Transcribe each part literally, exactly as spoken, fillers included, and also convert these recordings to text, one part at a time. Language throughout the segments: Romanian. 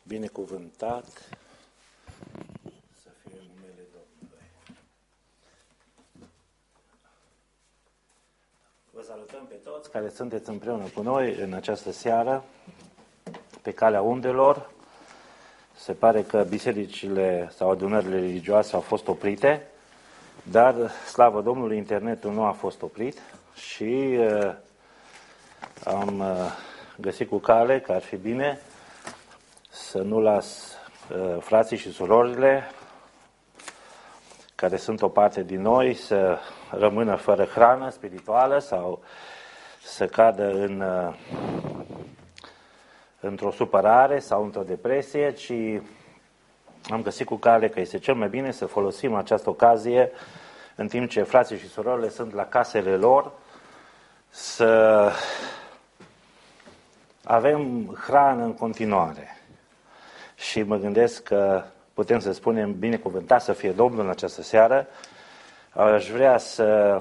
Binecuvântat să fie numele Domnului. Vă salutăm pe toți care sunteți împreună cu noi în această seară, pe calea undelor. Se pare că bisericile sau adunările religioase au fost oprite, dar, slavă Domnului, internetul nu a fost oprit și uh, am uh, găsit cu cale că ar fi bine să nu las uh, frații și surorile care sunt o parte din noi să rămână fără hrană spirituală sau să cadă în, uh, într-o supărare sau într-o depresie, ci am găsit cu cale că este cel mai bine să folosim această ocazie în timp ce frații și surorile sunt la casele lor, să avem hrană în continuare. Și mă gândesc că putem să spunem binecuvântat să fie Domnul în această seară. Aș vrea să,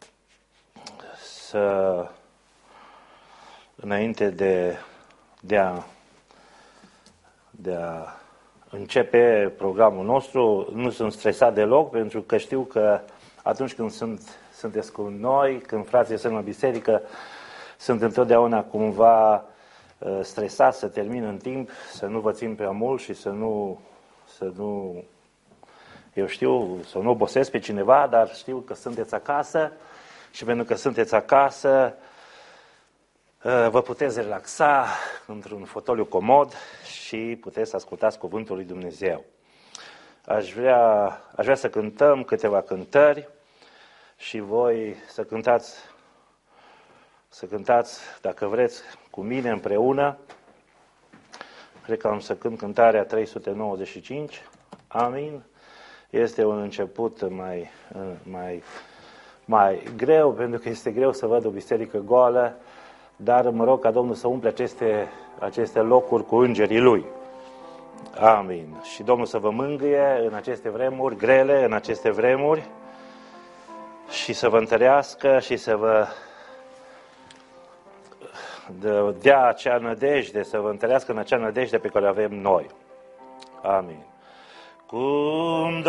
să înainte de, de, a, de a începe programul nostru, nu sunt stresat deloc, pentru că știu că atunci când sunt, sunteți cu noi, când frații sunt la biserică, sunt întotdeauna cumva stresați să termin în timp, să nu vă țin prea mult și să nu, să nu, eu știu, să nu obosesc pe cineva, dar știu că sunteți acasă și pentru că sunteți acasă, vă puteți relaxa într-un fotoliu comod și puteți să ascultați cuvântul lui Dumnezeu. Aș vrea, aș vrea să cântăm câteva cântări și voi să cântați, să cântați, dacă vreți, cu mine împreună. Cred că am să cânt cântarea trei sute nouăzeci și cinci. Amin. Este un început mai, mai, mai greu, pentru că este greu să văd o biserică goală, dar mă rog ca Domnul să umple aceste, aceste locuri cu îngerii Lui. Amin. Și Domnul să vă mângâie în aceste vremuri grele, în aceste vremuri, și să vă întărească și să vă dea acea nădejde, să vă întărească în acea nădejde pe care o avem noi. Amin. Cum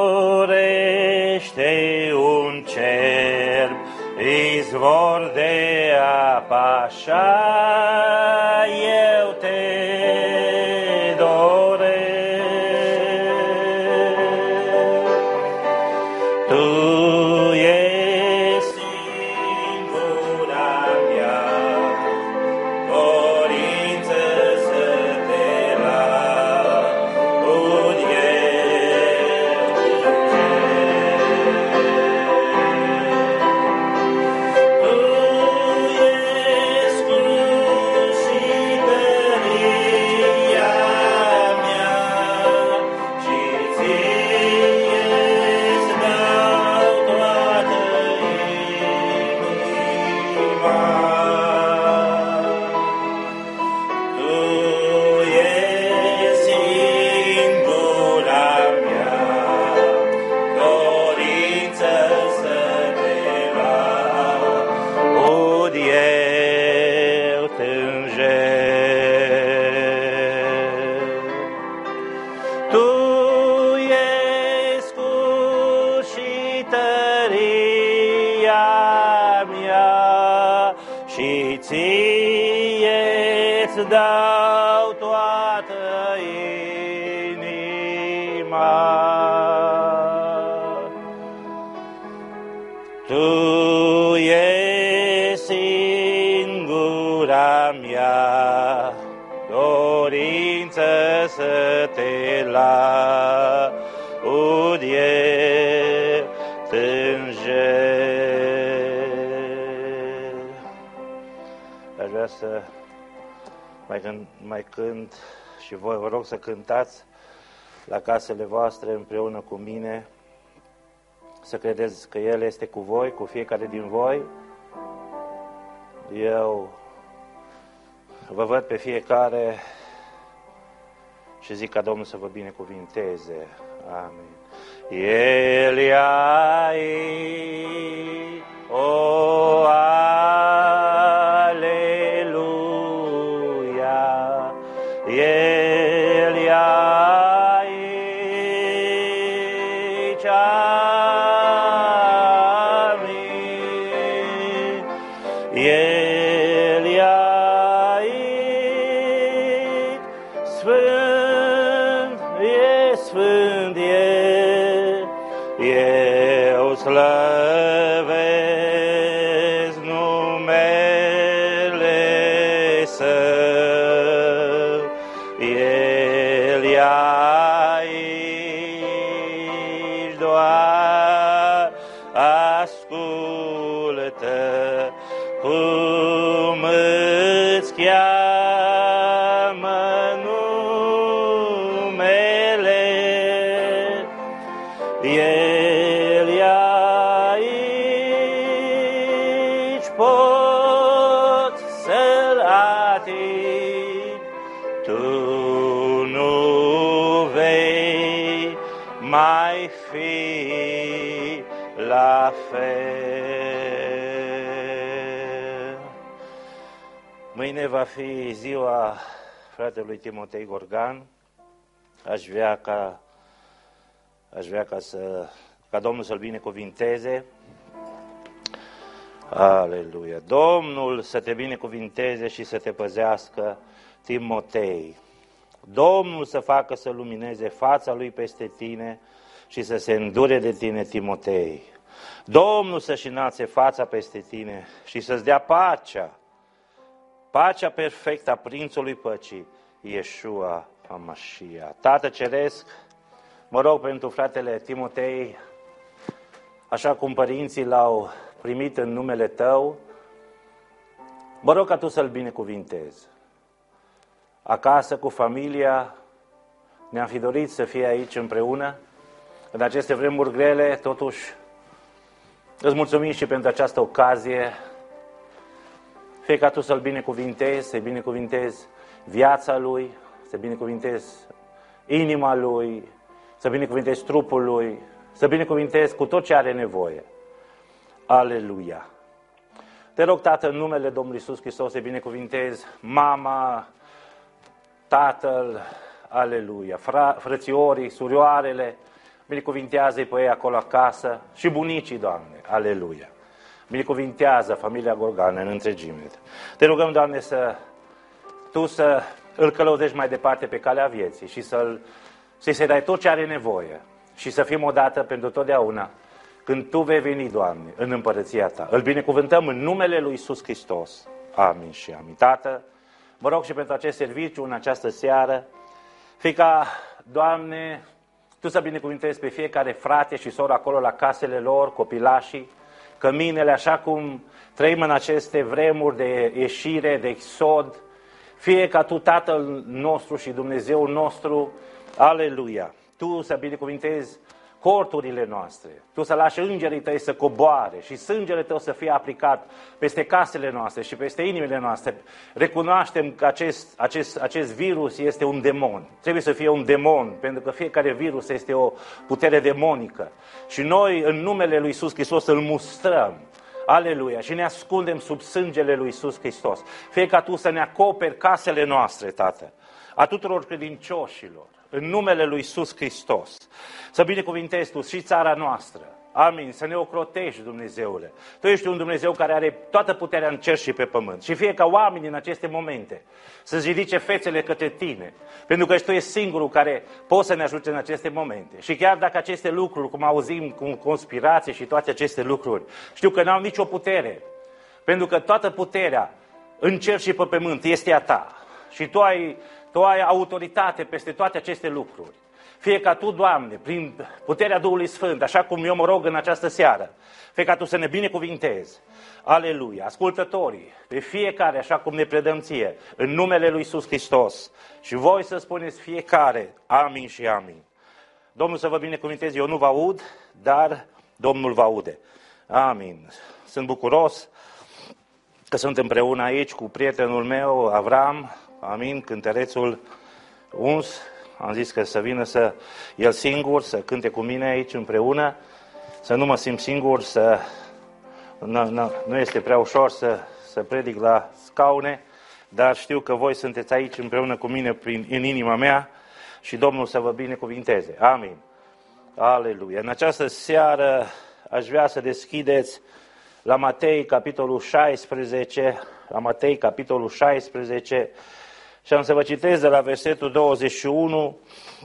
dorește un cerb izvor de apă, așa eu te doresc. Tu ești singura mea dorință să te laud eu. Tu ești cruz și tăria mea și ție-ți dau toată inima. Tu ești singura mea dorință să te laud eu tânjer. Tu ești scurt și tăria mea și ție-ți dau toată inima. Tu ești singura mea dorință să te laud eu tânjer. Aș vrea să mai cânt, mai cânt și voi vă rog să cântați la casele voastre împreună cu mine, să credeți că El este cu voi, cu fiecare din voi. Eu vă văd pe fiecare și zic ca Domnul să vă binecuvinteze. Amin. El e aici, o, aleluia, El sfânt, e sfânt, e, eu slăvesc numele Său, El e aici, doar ascultă cum îți cheamă numele, El e aici, poți să-L atingi, tu nu vei mai fi la fel. Mâine va fi ziua fratelui Timotei Gorgan. Aș vrea ca, aș vrea ca, să, ca Domnul să-l binecuvinteze. Aleluia! Domnul să te binecuvinteze și să te păzească, Timotei. Domnul să facă să lumineze fața Lui peste tine și să se îndure de tine, Timotei. Domnul să-și înalțe fața peste tine și să-ți dea pacea, pacea perfectă a Prințului Păcii, Iesua HaMashiach. Tată Ceresc, mă rog pentru fratele Timotei, așa cum părinții l-au primit în numele Tău, mă rog ca Tu să-l binecuvintezi. Acasă, cu familia, ne-am fi dorit să fie aici împreună, în aceste vremuri grele, totuși îți mulțumim și pentru această ocazie. Fie ca Tu să-l binecuvintezi, să-i binecuvintezi viața lui, să binecuvintezi inima lui, să binecuvintezi trupul lui, să binecuvintezi cu tot ce are nevoie. Aleluia! Te rog, Tată, în numele Domnului Iisus Hristos, să binecuvintezi mama, tatăl, aleluia, Fra, frățiorii, surioarele, binecuvintează-i pe ei acolo acasă și bunicii, Doamne, aleluia. Binecuvintează familia Gorgan în întregime. Te rugăm, Doamne, să Tu să îl călăuzești mai departe pe calea vieții și să-l, să-i să dai tot ce are nevoie și să fim odată pentru totdeauna când Tu vei veni, Doamne, în împărăția Ta. Îl binecuvântăm în numele Lui Iisus Hristos. Amin și amin. Tată, mă rog și pentru acest serviciu în această seară, fie ca, Doamne, Tu să binecuvintezi pe fiecare frate și soră acolo la casele lor, copilașii, căminele, așa cum trăim în aceste vremuri de ieșire, de exod, fie ca Tu, Tatăl nostru și Dumnezeul nostru, aleluia, Tu să binecuvintezi corturile noastre, Tu să lași îngerii Tăi să coboare și sângele Tău să fie aplicat peste casele noastre și peste inimile noastre. Recunoaștem că acest, acest, acest virus este un demon. Trebuie să fie un demon, pentru că fiecare virus este o putere demonică. Și noi, în numele Lui Iisus Hristos, îl mustrăm. Aleluia! Și ne ascundem sub sângele Lui Iisus Hristos. Fie ca Tu să ne acoperi casele noastre, Tată, a tuturor credincioșilor, în numele Lui Iisus Hristos. Să binecuvintezi Tu și țara noastră. Amin. Să ne ocrotești, Dumnezeule. Tu ești un Dumnezeu care are toată puterea în cer și pe pământ. Și fie ca oamenii în aceste momente să-ți ridice fețele către Tine, pentru că Tu ești singurul care poți să ne ajute în aceste momente. Și chiar dacă aceste lucruri, cum auzim, cu conspirație și toate aceste lucruri, știu că n-au nicio putere, pentru că toată puterea în cer și pe pământ este a Ta. Și Tu ai, tu ai autoritate peste toate aceste lucruri. Fie ca Tu, Doamne, prin puterea Duhului Sfânt, așa cum eu mă rog în această seară, fie ca Tu să ne binecuvintezi. Aleluia! Ascultătorii, pe fiecare, așa cum ne predăm Ție, în numele Lui Iisus Hristos. Și voi să spuneți fiecare, amin și amin. Domnul să vă binecuvinteze, eu nu vă aud, dar Domnul vă aude. Amin. Sunt bucuros că sunt împreună aici cu prietenul meu, Avram, amin, cântărețul uns. Am zis că să vină să el singur, să cânte cu mine aici împreună, să nu mă simt singur, să nu, nu, nu este prea ușor să, să predic la scaune, dar știu că voi sunteți aici împreună cu mine prin, în inima mea și Domnul să vă binecuvinteze. Amin. Aleluia. În această seară aș vrea să deschideți la Matei, capitolul șaisprezece, la Matei, capitolul șaisprezece, Și am să vă citesc de la versetul douăzeci și unu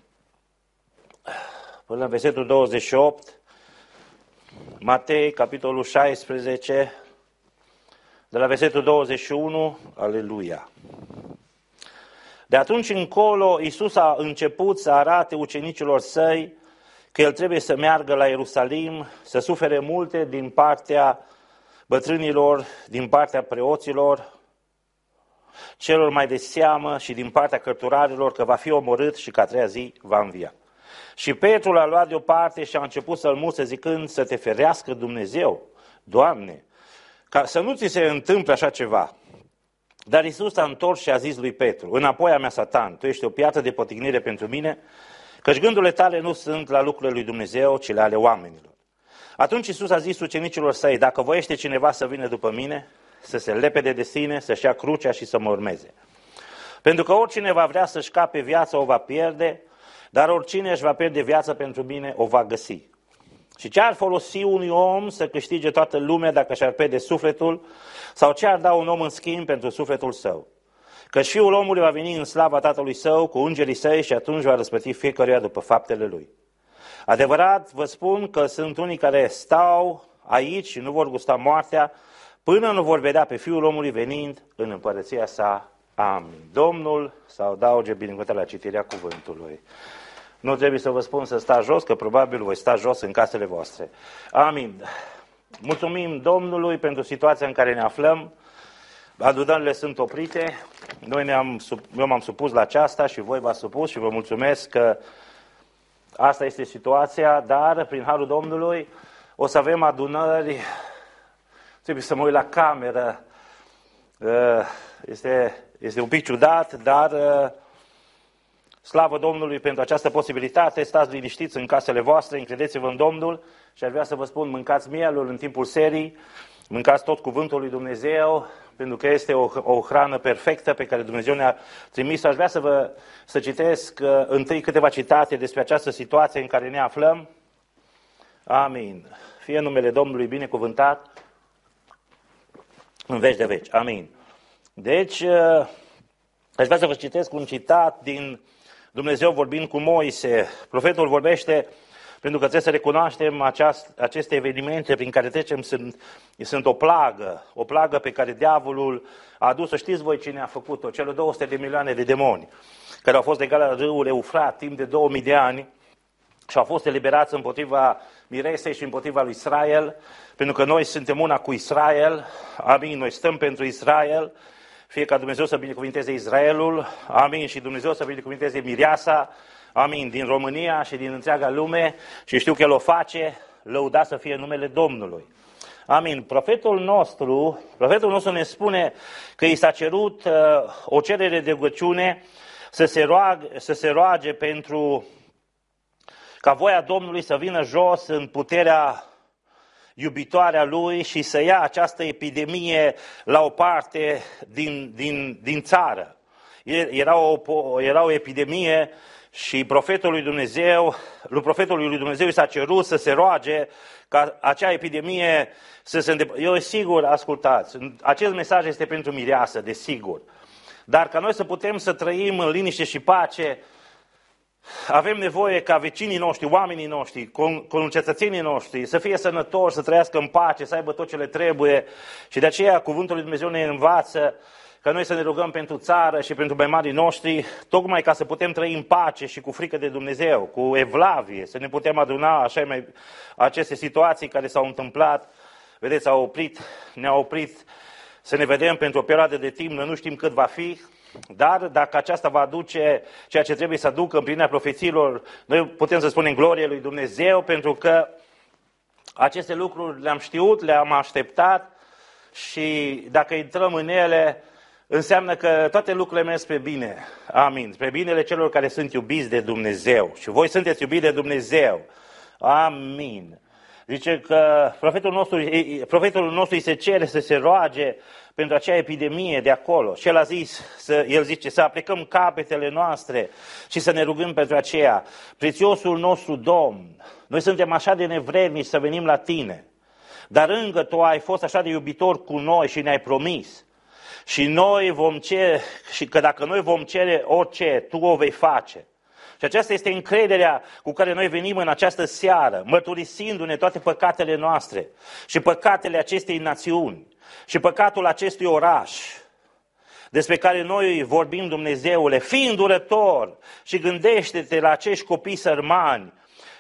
până la versetul douăzeci și opt, Matei, capitolul șaisprezece, de la versetul douăzeci și unu, aleluia. De atunci încolo, Iisus a început să arate ucenicilor săi că El trebuie să meargă la Ierusalim, să sufere multe din partea bătrânilor, din partea preoților, celor mai de seamă și din partea cărturarilor, că va fi omorât și că a treia zi va învia. Și Petru l-a luat deoparte și a început să-l muște zicând: să te ferească Dumnezeu, Doamne, ca să nu ți se întâmple așa ceva. Dar Iisus a întors și a zis lui Petru: înapoi a mea, Satan, tu ești o piatră de potignire pentru mine, căci gândurile tale nu sunt la lucrurile lui Dumnezeu, ci la ale oamenilor. Atunci Iisus a zis ucenicilor săi: dacă voiește cineva să vină după mine, să se lepede de sine, să-și ia crucea și să mă urmeze. Pentru că oricine va vrea să-și scape viața o va pierde, dar oricine își va pierde viața pentru mine o va găsi. Și ce ar folosi unui om să câștige toată lumea dacă și-ar pierde sufletul, sau ce ar da un om în schimb pentru sufletul său? Căci Fiul omului va veni în slava Tatălui Său cu îngerii Săi și atunci va răsplăti fiecăruia după faptele lui. Adevărat vă spun că sunt unii care stau aici și nu vor gusta moartea până nu vor vedea pe Fiul omului venind în împărăția sa. Amin. Domnul să adauge binecuvântarea la citirea cuvântului. Nu trebuie să vă spun să stați jos, că probabil voi sta jos în casele voastre. Amin. Mulțumim Domnului pentru situația în care ne aflăm. Adunările sunt oprite. Noi ne-am, eu m-am supus la aceasta și voi v-ați supus și vă mulțumesc că asta este situația, dar prin harul Domnului o să avem adunări. Trebuie să mă uit la cameră. Este, este un pic ciudat, dar slavă Domnului pentru această posibilitate. Stați liniștiți în casele voastre, încredeți-vă în Domnul și aș vrea să vă spun, mâncați mielul în timpul serii, mâncați tot cuvântul lui Dumnezeu, pentru că este o, o hrană perfectă pe care Dumnezeu ne-a trimis. Aș vrea să vă să citesc uh, întâi câteva citate despre această situație în care ne aflăm. Amin. Fie numele Domnului binecuvântat în veci de veci. Amin. Deci, uh, aș vrea să vă citesc un citat din Dumnezeu vorbind cu Moise. Profetul vorbește, pentru că trebuie să recunoaștem aceast, aceste evenimente prin care trecem, sunt, sunt o plagă, o plagă pe care diavolul a adus-o. Știți voi cine a făcut-o? Cele două sute de milioane de demoni care au fost legate la râul Eufrat timp de două mii de ani și au fost eliberați împotriva Miresei și împotriva lui Israel, pentru că noi suntem una cu Israel. Amin, noi stăm pentru Israel. Fie ca Dumnezeu să binecuvinteze Israelul, amin, și Dumnezeu să binecuvinteze Mireasa, amin, din România și din întreaga lume, și știu că El o face, lăudat să fie numele Domnului. Amin. Profetul nostru, profetul nostru ne spune că i s-a cerut uh, o cerere de rugăciune să se, roage, să se roage pentru ca voia Domnului să vină jos în puterea iubitoarea lui și să ia această epidemie la o parte din, din, din țară. Era o, era o epidemie și profetul lui Dumnezeu, lui profetului lui Dumnezeu i s-a cerut să se roage ca acea epidemie să se îndepărteze. Eu sigur, ascultați, acest mesaj este pentru mireasă, desigur. Dar ca noi să putem să trăim în liniște și pace, avem nevoie ca vecinii noștri, oamenii noștri, concetățenii noștri să fie sănătoși, să trăiască în pace, să aibă tot ce le trebuie. Și de aceea cuvântul lui Dumnezeu ne învață că noi să ne rugăm pentru țară și pentru mai marii noștri, tocmai ca să putem trăi în pace și cu frică de Dumnezeu, cu evlavie, să ne putem aduna așa mai aceste situații care s-au întâmplat. Vedeți, au oprit, ne-au oprit să ne vedem pentru o perioadă de timp, noi nu știm cât va fi. Dar dacă aceasta va aduce ceea ce trebuie să aducă împlinirea profețiilor, noi putem să spunem glorie lui Dumnezeu, pentru că aceste lucruri le-am știut, le-am așteptat și dacă intrăm în ele, înseamnă că toate lucrurile merg spre bine. Amin. Spre binele celor care sunt iubiți de Dumnezeu. Și voi sunteți iubiți de Dumnezeu. Amin. Zice că profetul nostru, profetul nostru îi se cere să se roage pentru acea epidemie de acolo. Și el a zis, să, el zice, să aplicăm capetele noastre și să ne rugăm pentru aceea. Prețiosul nostru Domn, noi suntem așa de nevrednici să venim la tine, dar încă tu ai fost așa de iubitor cu noi și ne-ai promis. Și noi vom cere, și că dacă noi vom cere orice, tu o vei face. Și aceasta este încrederea cu care noi venim în această seară, mărturisindu-ne toate păcatele noastre și păcatele acestei națiuni și păcatul acestui oraș, despre care noi vorbim, Dumnezeule, fii îndurător și gândește-te la acești copii sărmani,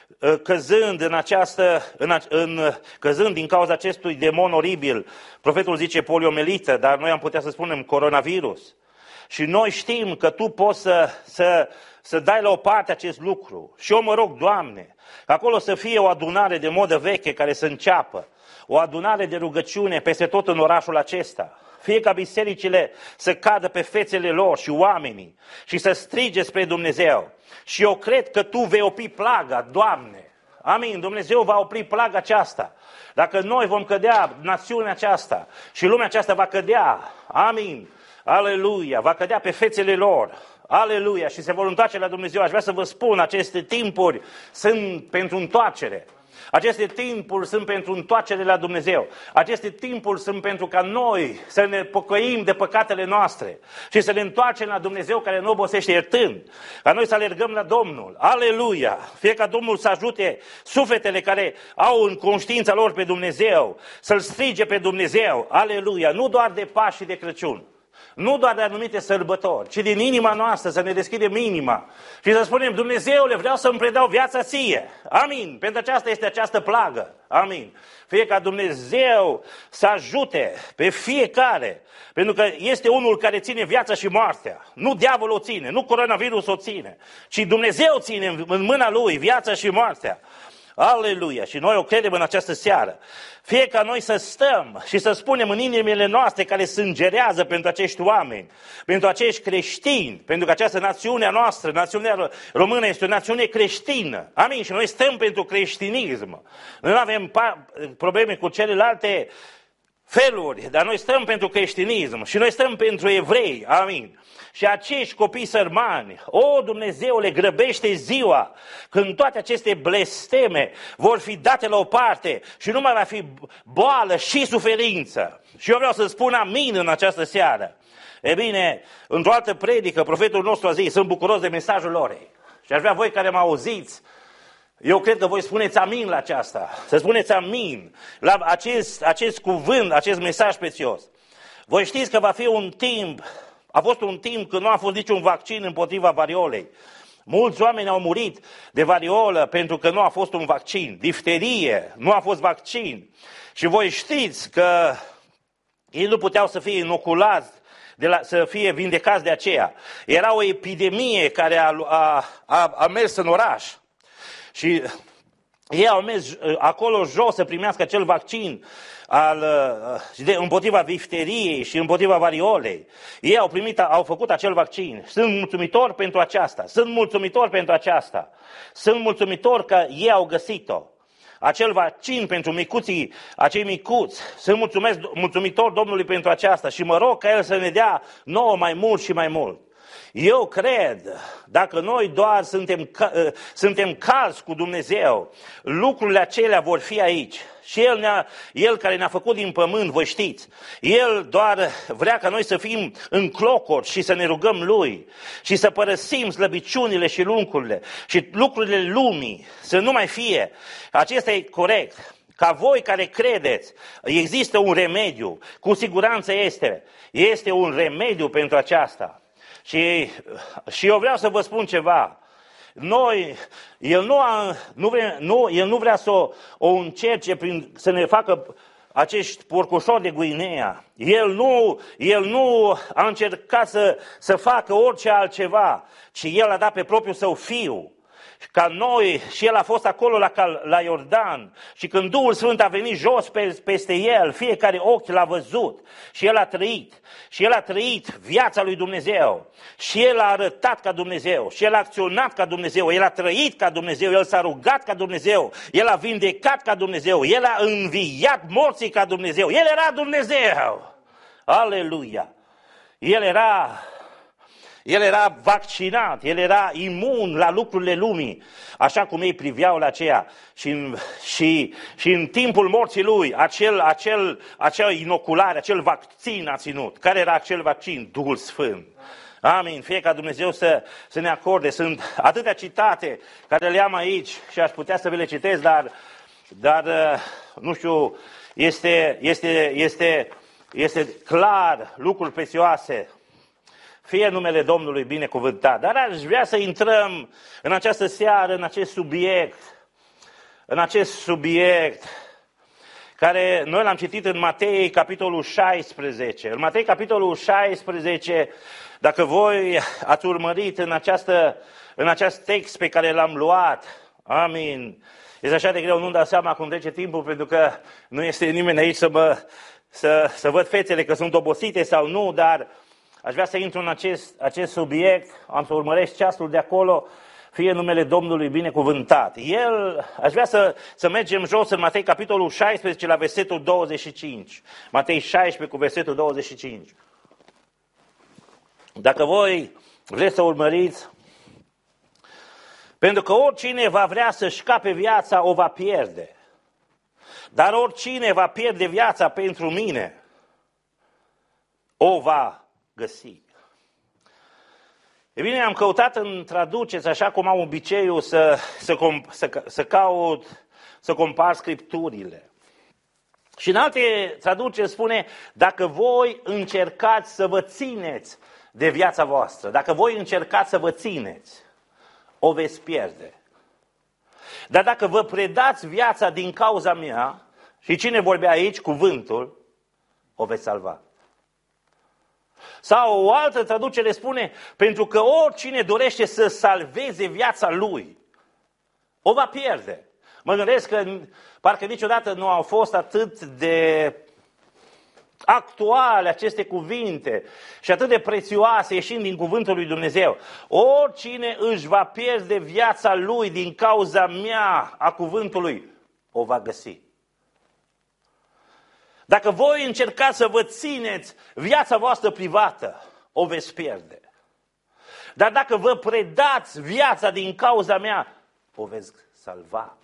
căzând, în această, în, în, căzând din cauza acestui demon oribil. Profetul zice poliomelită, dar noi am putea să spunem coronavirus. Și noi știm că Tu poți să, să, să dai la o parte acest lucru. Și eu mă rog, Doamne, că acolo să fie o adunare de modă veche care să înceapă, o adunare de rugăciune peste tot în orașul acesta. Fie ca bisericile să cadă pe fețele lor și oamenii și să strige spre Dumnezeu. Și eu cred că Tu vei opri plaga, Doamne. Amin. Dumnezeu va opri plaga aceasta. Dacă noi vom cădea, națiunea aceasta și lumea aceasta va cădea. Amin. Aleluia. Va cădea pe fețele lor. Aleluia. Și se vor întoarce la Dumnezeu. Aș vrea să vă spun, aceste timpuri sunt pentru întoarcere. Aceste timpuri sunt pentru întoarcere la Dumnezeu. Aceste timpuri sunt pentru ca noi să ne pocăim de păcatele noastre și să ne întoarcem la Dumnezeu care nu obosește iertând. Ca noi să alergăm la Domnul. Aleluia! Fie ca Domnul să ajute sufletele care au în conștiința lor pe Dumnezeu, să-L strige pe Dumnezeu. Aleluia! Nu doar de Paști și de Crăciun. Nu doar de anumite sărbători, ci din inima noastră să ne deschidem inima și să spunem, Dumnezeule, vreau să-mi predau viața Ție. Amin. Pentru aceasta este această plagă. Amin. Fie ca Dumnezeu să ajute pe fiecare, pentru că este unul care ține viața și moartea. Nu diavolul o ține, nu coronavirus o ține, ci Dumnezeu ține în mâna Lui viața și moartea. Aleluia! Și noi o credem în această seară. Fie ca noi să stăm și să spunem în inimile noastre care sângerează pentru acești oameni, pentru acești creștini, pentru că această națiune a noastră, națiunea română, este o națiune creștină. Amin? Și noi stăm pentru creștinism. Noi nu avem probleme cu celelalte feluri, dar noi stăm pentru creștinism și noi stăm pentru evrei. Amin. Și acești copii sărmani, o, Dumnezeule, grăbește ziua când toate aceste blesteme vor fi date la o parte și nu mai va fi boală și suferință. Și eu vreau să spun amin în această seară. E bine, într-o altă predică, profetul nostru a zis, sunt bucuros de mesajul lor. Și aș vrea voi care mă auziți, eu cred că voi spuneți amin la aceasta, să spuneți amin la acest, acest cuvânt, acest mesaj prețios. Voi știți că va fi un timp, a fost un timp când nu a fost niciun vaccin împotriva variolei. Mulți oameni au murit de variolă pentru că nu a fost un vaccin. Difterie, nu a fost vaccin. Și voi știți că ei nu puteau să fie inoculați, de la, să fie vindecați de aceea. Era o epidemie care a, a, a, a mers în oraș. Și ei au mers acolo jos să primească acel vaccin al, de, împotriva difteriei și împotriva variolei. Ei au primit, au făcut acel vaccin. Sunt mulțumitor pentru aceasta. Sunt mulțumitor pentru aceasta. Sunt mulțumitor că ei au găsit-o. Acel vaccin pentru micuții, acei micuți. Sunt mulțumesc, mulțumitor Domnului pentru aceasta și mă rog ca El să ne dea nouă mai mult și mai mult. Eu cred, dacă noi doar suntem, suntem calzi cu Dumnezeu, lucrurile acelea vor fi aici. Și El, ne-a, El care ne-a făcut din pământ, vă știți, El doar vrea ca noi să fim în clocori și să ne rugăm Lui și să părăsim slăbiciunile și luncurile și lucrurile lumii, să nu mai fie. Acesta e corect. Ca voi care credeți, există un remediu, cu siguranță este. Este un remediu pentru aceasta. Și, și eu vreau să vă spun ceva. Noi, el nu, a, nu, vrea, nu, el nu vrea să o, o încerce prin, să ne facă acești porcușori de Guinea. El nu, el nu a încercat să, să facă orice altceva, ci El a dat pe propriul Său Fiu. Ca noi, și El a fost acolo la, la Iordan și când Duhul Sfânt a venit jos pe, peste El, fiecare ochi l-a văzut și El a trăit. Și El a trăit viața lui Dumnezeu și El a arătat ca Dumnezeu și El a acționat ca Dumnezeu, El a trăit ca Dumnezeu, El s-a rugat ca Dumnezeu, El a vindecat ca Dumnezeu, El a înviat morții ca Dumnezeu, El era Dumnezeu. Aleluia! El era, El era vaccinat, el era imun la lucrurile lumii, așa cum ei priveau la aceea. Și în, și, și în timpul morții lui, acel, acel, acea inoculare, acel vaccin a ținut. Care era acel vaccin? Duhul Sfânt. Amin. Fie ca Dumnezeu să, să ne acorde. Sunt atâtea citate care le am aici și aș putea să vi le citesc, dar, dar nu știu, este, este, este, este clar lucruri prețioase. Fie numele Domnului binecuvântat. Dar aș vrea să intrăm în această seară, în acest subiect, în acest subiect care noi l-am citit în Matei, capitolul șaisprezece. În Matei, capitolul șaisprezece, dacă voi ați urmărit în, această, în acest text pe care l-am luat, amin, este așa de greu, nu-mi dau seama cum trece timpul, pentru că nu este nimeni aici să, mă, să, să văd fețele că sunt obosite sau nu, dar aș vrea să intru în acest, acest subiect, am să urmăresc ceasul de acolo, fie numele Domnului binecuvântat. El, aș vrea să, să mergem jos în Matei, capitolul șaisprezece, la versetul douăzeci și cinci. Matei șaisprezece cu versetul douăzeci și cinci. Dacă voi vreți să urmăriți, pentru că oricine va vrea să-și scape viața, o va pierde. Dar oricine va pierde viața pentru mine, o va găsi. E bine, am căutat în traduceți, așa cum am obiceiul să, să, să, să caut, să compar scripturile. Și în alte traduceri spune, dacă voi încercați să vă țineți de viața voastră, dacă voi încercați să vă țineți, o veți pierde. Dar dacă vă predați viața din cauza mea, și cine vorbea aici, cuvântul, o veți salva. Sau o altă traducere spune, pentru că oricine dorește să salveze viața lui, o va pierde. Mă gândesc că parcă niciodată nu au fost atât de actuale aceste cuvinte și atât de prețioase ieșind din cuvântul lui Dumnezeu. Oricine își va pierde viața lui din cauza mea, a cuvântului, o va găsi. Dacă voi încercați să vă țineți viața voastră privată, o veți pierde. Dar dacă vă predați viața din cauza mea, o veți salva,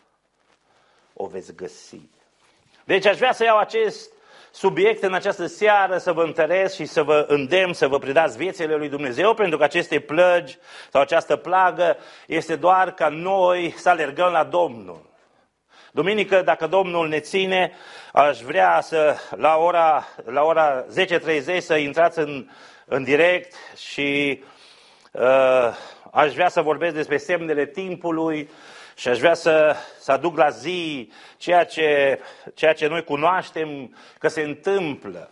o veți găsi. Deci aș vrea să iau acest subiect în această seară, să vă întăresc și să vă îndemn să vă predați viețile lui Dumnezeu, pentru că aceste plăgi sau această plagă este doar ca noi să alergăm la Domnul. Duminică, dacă Domnul ne ține, aș vrea să la ora, la ora zece și treizeci să intrați în, în direct și uh, aș vrea să vorbesc despre semnele timpului și aș vrea să, să aduc la zi ceea ce, ceea ce noi cunoaștem că se întâmplă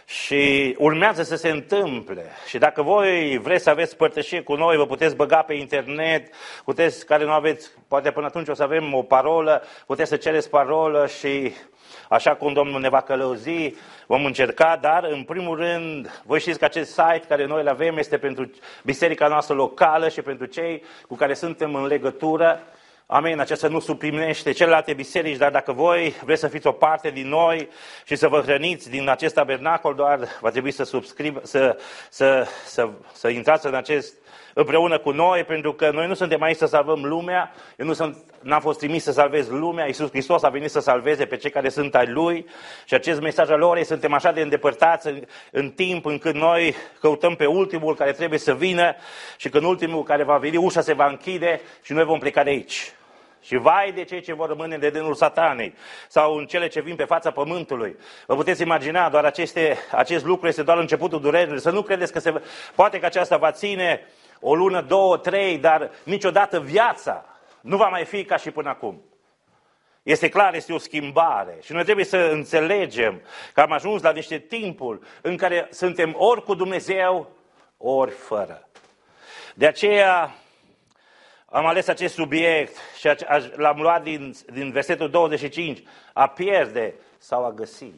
și urmează să se întâmple. Și dacă voi vreți să aveți părtășie cu noi, vă puteți băga pe internet, puteți, care nu aveți, poate până atunci o să avem o parolă, puteți să cereți parolă și așa cum Domnul ne va călăuzi, vom încerca, dar în primul rând, voi știți că acest site care noi îl avem este pentru biserica noastră locală și pentru cei cu care suntem în legătură. Amin, acesta nu suprimește celelalte biserici, dar dacă voi vreți să fiți o parte din noi și să vă hrăniți din acest tabernacol, doar va trebui să subscrib, să, să, să, să intrați în acest împreună cu noi, pentru că noi nu suntem aici să salvăm lumea, eu nu sunt, n-am fost trimis să salvez lumea, Iisus Hristos a venit să salveze pe cei care sunt ai Lui și acest mesaj al lor, suntem așa de îndepărtați în, în timp încât noi căutăm pe ultimul care trebuie să vină și când ultimul care va veni, ușa se va închide și noi vom pleca de aici. Și vai de cei ce vor rămâne de denul satanei sau în cele ce vin pe fața pământului. Vă puteți imagina, doar aceste, acest lucru este doar începutul durerilor. Să nu credeți că se, poate că aceasta va ține o lună, două, trei, dar niciodată viața nu va mai fi ca și până acum. Este clar, este o schimbare și noi trebuie să înțelegem că am ajuns la niște timpuri în care suntem ori cu Dumnezeu, ori fără. De aceea am ales acest subiect și l-am luat din, din versetul douăzeci și cinci, a pierde sau a găsi.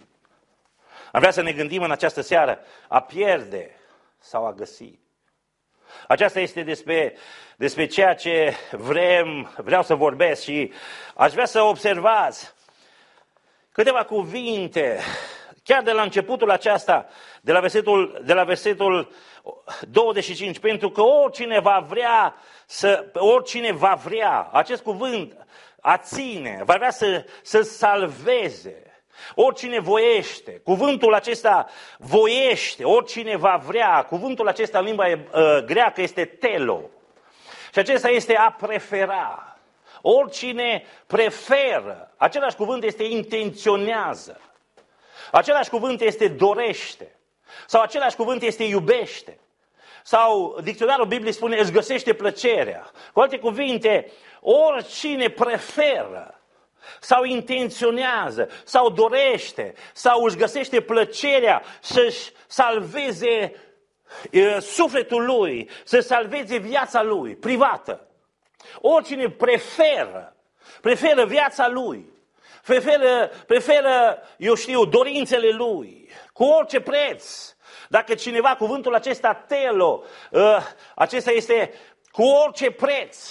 Am vrea să ne gândim în această seară, a pierde sau a găsi. Aceasta este despre, despre ceea ce vrem, vreau să vorbesc și aș vrea să observați câteva cuvinte Chiar de la începutul aceasta, de la versetul, de la versetul douăzeci și cinci, pentru că oricine va vrea, să, oricine va vrea, acest cuvânt a ține, va vrea să, să salveze, oricine voiește, cuvântul acesta voiește, oricine va vrea, cuvântul acesta în limba uh, greacă este telo și acesta este a prefera, oricine preferă, același cuvânt este intenționează. Același cuvânt este dorește. Sau același cuvânt este iubește. Sau dicționarul Bibliei spune îți găsește plăcerea. Cu alte cuvinte, oricine preferă sau intenționează sau dorește sau își găsește plăcerea să-și salveze uh, sufletul lui, să salveze viața lui privată. Oricine preferă, preferă viața lui. Preferă, preferă, eu știu, dorințele lui, cu orice preț. Dacă cineva, cuvântul acesta, telo, acesta este cu orice preț.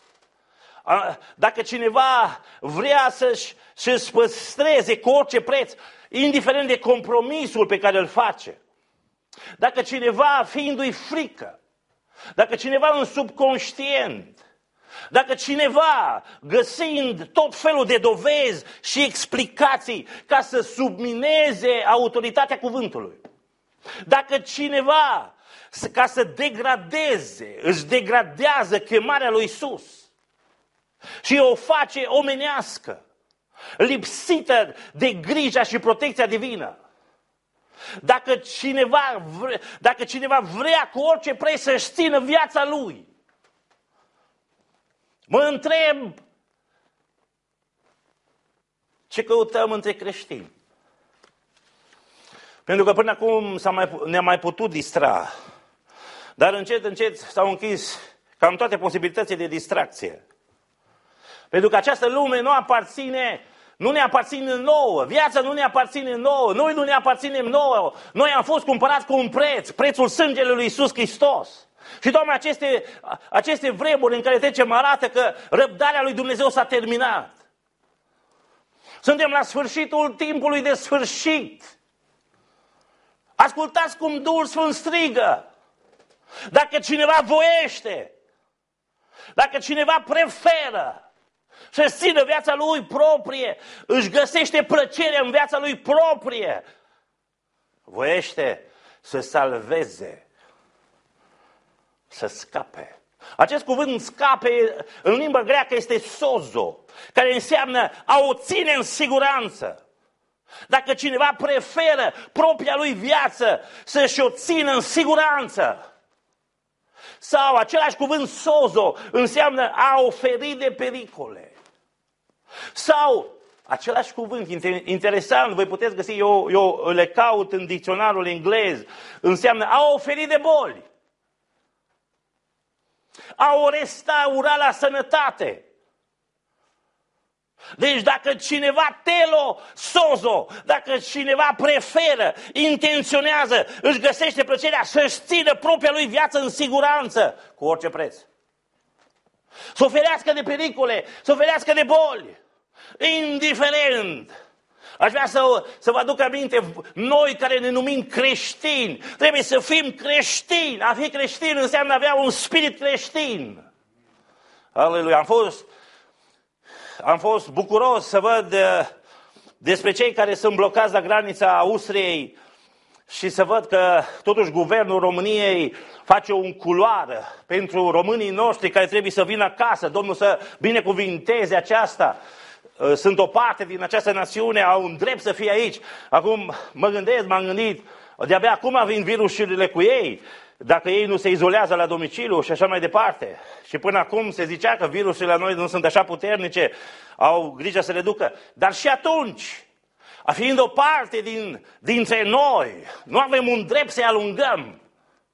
Dacă cineva vrea să-și, să-și păstreze cu orice preț, indiferent de compromisul pe care îl face. Dacă cineva, fiindu-i frică, dacă cineva în subconștient, dacă cineva, găsind tot felul de dovezi și explicații ca să submineze autoritatea cuvântului, dacă cineva, ca să degradeze, își degradează chemarea lui Iisus și o face omenească, lipsită de grija și protecția divină, dacă cineva, vre, dacă cineva vrea cu orice preț să-și țină viața lui, mă întreb, ce căutăm între creștini? Pentru că până acum s-a mai, ne-a mai putut distra, dar încet, încet s-au închis cam toate posibilitățile de distracție. Pentru că această lume nu aparține, nu ne aparține nouă, viața nu ne aparține nouă, noi nu ne aparținem nouă, noi am fost cumpărați cu un preț, prețul sângelui lui Iisus Hristos. Și Doamne, aceste, aceste vremuri în care trecem arată că răbdarea lui Dumnezeu s-a terminat. Suntem la sfârșitul timpului de sfârșit. Ascultați cum Duhul Sfânt strigă. Dacă cineva voiește, dacă cineva preferă să-și țină viața lui proprie, își găsește plăcere în viața lui proprie, voiește să salveze, să scape. Acest cuvânt scape în limba greacă este sozo, care înseamnă a o ține în siguranță. Dacă cineva preferă propria lui viață să-și o țină în siguranță. Sau același cuvânt sozo înseamnă a oferi de pericole. Sau același cuvânt interesant, voi puteți găsi, eu, eu le caut în dicționarul englez, înseamnă a oferi de boli. A o restaura la sănătate. Deci dacă cineva telo, sozo, dacă cineva preferă, intenționează, își găsește plăcerea să-și țină propria lui viață în siguranță, cu orice preț. Să oferească de pericole, să oferească de boli, indiferent. Aș vrea să, să vă aduc aminte, noi care ne numim creștini, trebuie să fim creștini. A fi creștin înseamnă a avea un spirit creștin. Aleluia! Am fost, am fost bucuros să văd despre cei care sunt blocați la granița Austriei și să văd că totuși guvernul României face un culoară pentru românii noștri care trebuie să vină acasă. Domnul să binecuvinteze aceasta. Sunt o parte din această națiune, au un drept să fie aici. Acum mă gândesc, m-am gândit, de-abia acum vin virusurile cu ei, dacă ei nu se izolează la domiciliu și așa mai departe. Și până acum se zicea că virusurile la noi nu sunt așa puternice, au grijă să le ducă. Dar și atunci, a fiind o parte din, dintre noi, nu avem un drept să-i alungăm.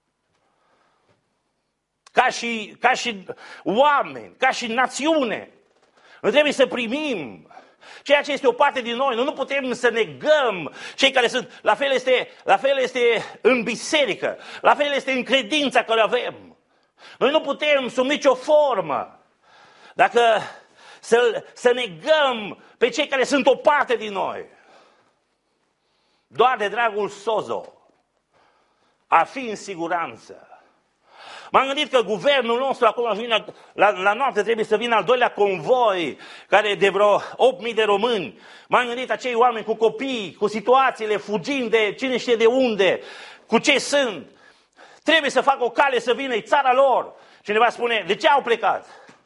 Ca și, ca și oameni, ca și națiune. Noi trebuie să primim ceea ce este o parte din noi. Noi nu putem să negăm cei care sunt. La fel este, la fel este în biserică. La fel este în credința care o avem. Noi nu putem sub nicio formă dacă să, să negăm pe cei care sunt o parte din noi. doar de dragul sozo, a fi în siguranță. M-am gândit că guvernul nostru acum vine, la, la noapte trebuie să vină al doilea convoi, care e de vreo opt mii de români. M-am gândit acei oameni cu copii, cu situațiile, fugind de cine știe de unde, cu ce sunt. Trebuie să facă o cale să vină, e țara lor. Cineva spune, de ce au plecat?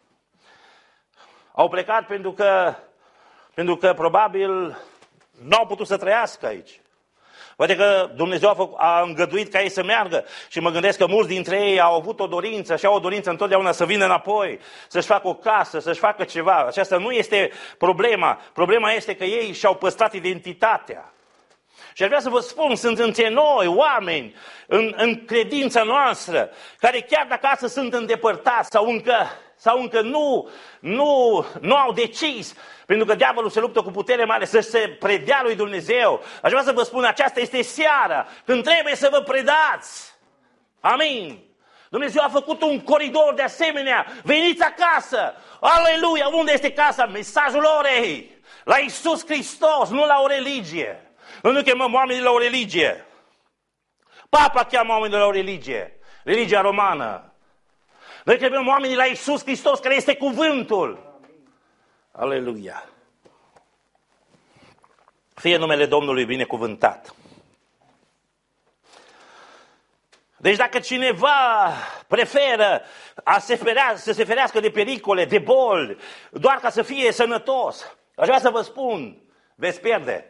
Au plecat pentru că, pentru că probabil nu au putut să trăiască aici. Poate că Dumnezeu a îngăduit ca ei să meargă și mă gândesc că mulți dintre ei au avut o dorință și au o dorință întotdeauna să vină înapoi, să-și facă o casă, să-și facă ceva. Aceasta nu este problema. Problema este că ei și-au păstrat identitatea. Și aș vrea să vă spun, sunt între noi oameni în, în credința noastră, care chiar dacă astăzi sunt îndepărtați sau încă, sau încă nu, nu, nu au decis, pentru că diavolul se luptă cu putere mare să se predea lui Dumnezeu. Aș vrea să vă spun, aceasta este seara când trebuie să vă predați. Amin. Dumnezeu a făcut un coridor de asemenea. Veniți acasă. Aleluia! Unde este casa? Mesajul orei. La Iisus Hristos, nu la o religie. Noi nu chemăm oamenii la o religie. Papa cheamă oamenii la o religie. Religia romană. Noi chemăm oamenii la Iisus Hristos, care este cuvântul. Aleluia. Fie numele Domnului binecuvântat. Deci dacă cineva preferă a se ferea, să se ferească de pericole, de boli, doar ca să fie sănătos, aș vrea să vă spun, veți pierde.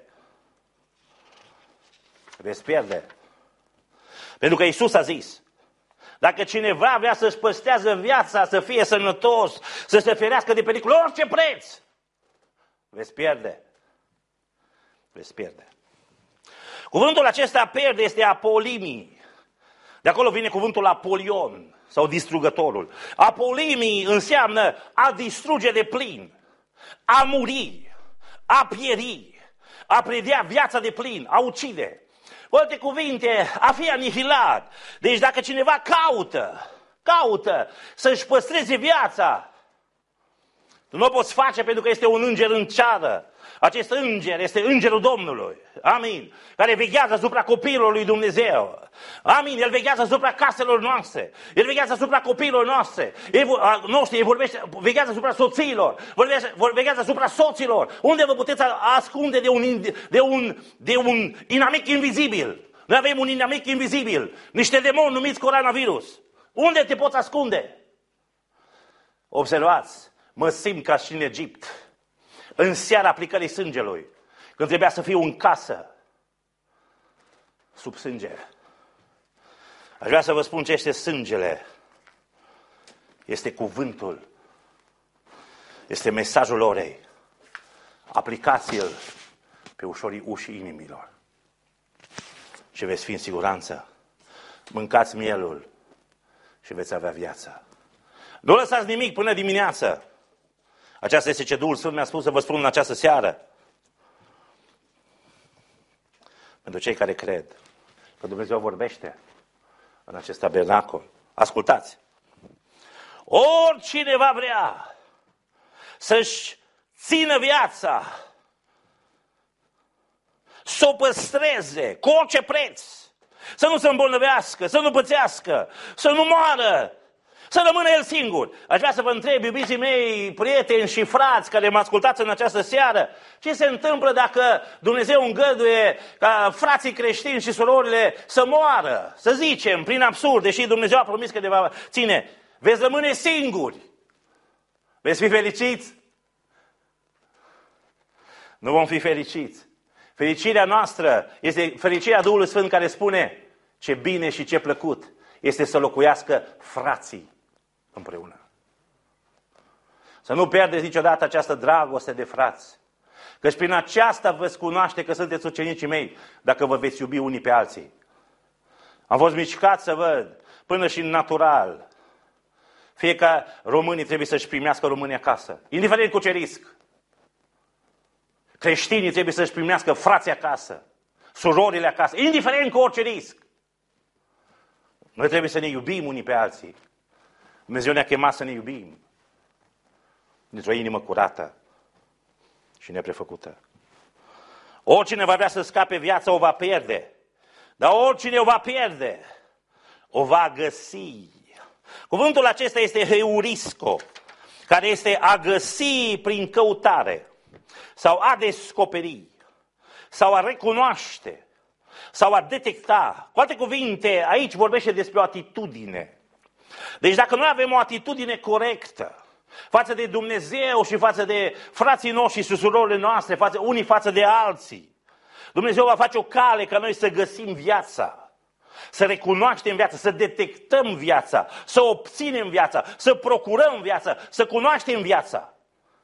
Veți pierde. Pentru că Iisus a zis, dacă cineva vrea să-și păstrează viața, să fie sănătos, să se ferească de pericol, orice preț, veți pierde. Veți pierde. Cuvântul acesta pierde este apolimii. De acolo vine cuvântul apolion sau distrugătorul. Apolimii înseamnă a distruge de plin, a muri, a pieri, a predea viața de plin, a ucide. Cu alte cuvinte, a fi anihilat. Deci dacă cineva caută, caută să-și păstreze viața, nu o poți face pentru că este un înger în ceară. Acest înger este îngerul Domnului. Amin. Care veghează asupra copiilor lui Dumnezeu. Amin. El veghează asupra caselor noastre. El veghează asupra copiilor noastre. El, a, noștri. El vorbește, veghează asupra soțiilor. Vorbește, veghează asupra soților. Unde vă puteți ascunde de un, de un, de un inamic invizibil? Noi avem un inamic invizibil. Niște demoni numiți coronavirus. Unde te poți ascunde? Observați. Mă simt ca și în Egipt. În seara aplicării sângelui, când trebuia să fiu în casă, sub sânge. Aș vrea să vă spun ce este sângele. Este cuvântul. Este mesajul orei. Aplicați-l pe ușorii ușii inimilor. Și veți fi în siguranță. Mâncați mielul și veți avea viață. Nu lăsați nimic până dimineață. Aceasta este ce Duhul Sfânt mi-a spus să vă spun în această seară. Pentru cei care cred că Dumnezeu vorbește în acest tabernacol. Ascultați! Oricine va vrea să-și țină viața, să o păstreze cu orice preț, să nu se îmbolnăvească, să nu pățească, să nu moară, să rămână el singur. Aș vrea să vă întreb, iubiții mei, prieteni și frați care mă ascultați în această seară, ce se întâmplă dacă Dumnezeu îngăduie ca frații creștini și surorile să moară, să zicem, prin absurd, deși Dumnezeu a promis că ne va ține. Veți rămâne singuri. Veți fi fericiți? Nu vom fi fericiți. Fericirea noastră este fericirea Duhului Sfânt care spune ce bine și ce plăcut este să locuiască frații împreună. Să nu pierdeți niciodată această dragoste de frați. Căci prin aceasta veți cunoaște că sunteți ucenicii mei, dacă vă veți iubi unii pe alții. Am fost mișcat să văd, până și în natural, fie că românii trebuie să-și primească românii acasă, indiferent cu ce risc. Creștinii trebuie să-și primească frații acasă, surorile acasă, indiferent cu orice risc. Noi trebuie să ne iubim unii pe alții. Dumnezeu ne-a chemat să ne iubim dintr-o inimă curată și neprefăcută. Oricine va vrea să scape viața o va pierde. Dar oricine o va pierde, o va găsi. Cuvântul acesta este heurisco, care este a găsi prin căutare, sau a descoperi, sau a recunoaște, sau a detecta. Cu alte cuvinte, aici vorbește despre o atitudine. Deci dacă noi avem o atitudine corectă față de Dumnezeu și față de frații noștri și surorile noastre, față, unii față de alții, Dumnezeu va face o cale ca noi să găsim viața, să recunoaștem viața, să detectăm viața, să obținem viața, să procurăm viața, să cunoaștem viața.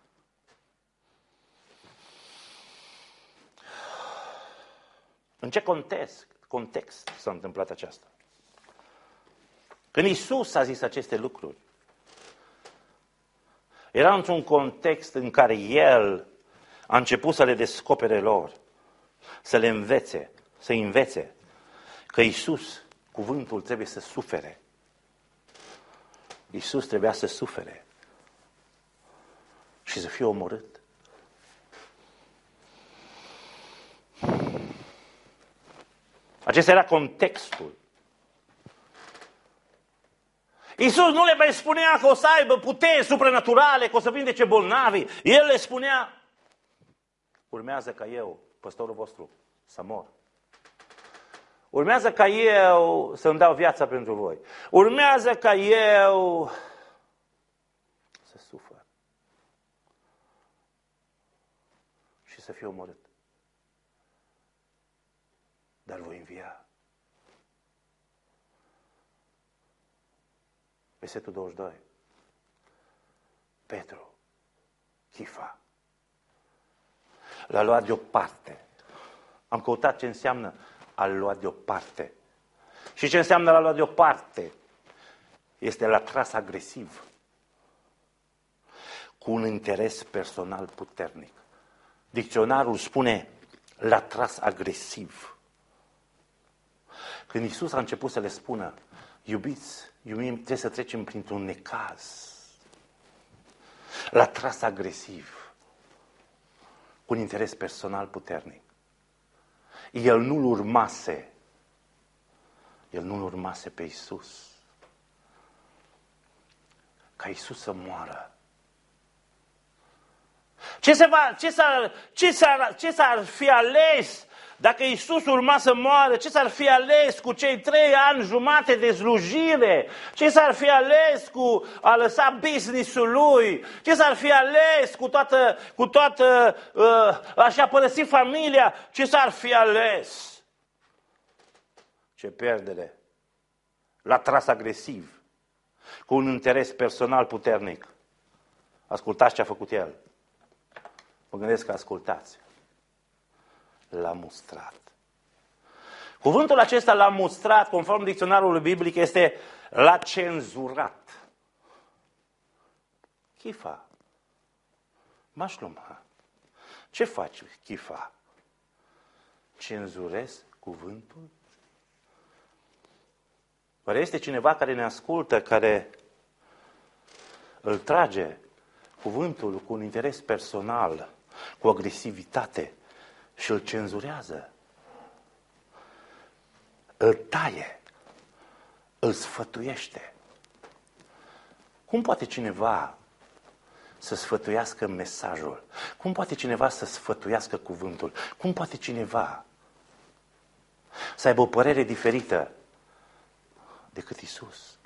În ce context, context s-a întâmplat aceasta? Când Iisus a zis aceste lucruri, era într-un context în care El a început să le descopere lor, să le învețe, să învețe că Iisus, cuvântul, trebuie să sufere. Iisus trebuia să sufere și să fie omorât. Acesta era contextul. Iisus nu le mai spunea că o să aibă puteri supranaturale, că o să vindece bolnavii. El le spunea, urmează ca eu, păstorul vostru, să mor. Urmează ca eu să-mi dau viața pentru voi. Urmează ca eu să sufăr și să fiu omorât. Dar voi învia. Versetul douăzeci și doi. Petru, Chifa, l-a luat deoparte. Am căutat ce înseamnă a-l lua deoparte. Și ce înseamnă a-l lua deoparte? Este l-a tras agresiv, cu un interes personal puternic. Dicționarul spune l-a tras agresiv. Când Iisus a început să le spună, iubiți, iubim, trebuie să trecem printr-un necaz, l-a tras agresiv, cu un interes personal puternic. El nu-l urmase, el nu-l urmase pe Iisus, ca Iisus să moară. Ce, se va, ce, s-ar, ce, s-ar, ce s-ar fi ales dacă Iisus urma să moară? Ce s-ar fi ales cu cei trei ani jumate de slujire? Ce s-ar fi ales cu a lăsa business-ul lui? Ce s-ar fi ales cu toată, cu toată uh, așa părăsi familia? Ce s-ar fi ales? Ce pierdere! L-a tras agresiv, cu un interes personal puternic. Ascultați ce a făcut el. Mă gândesc că ascultați. L-a mustrat. Cuvântul acesta l-a mustrat, conform dicționarului biblic, este l-a cenzurat. Chifa. Mașluma. Ce faci, Chifa? Cenzurezi cuvântul? Oare este cineva care ne ascultă, care îl trage cuvântul cu un interes personal, cu agresivitate și îl cenzurează? Îl taie, îl sfătuiește. Cum poate cineva să sfătuiască mesajul? Cum poate cineva să sfătuiască cuvântul? Cum poate cineva să aibă o părere diferită decât Iisus?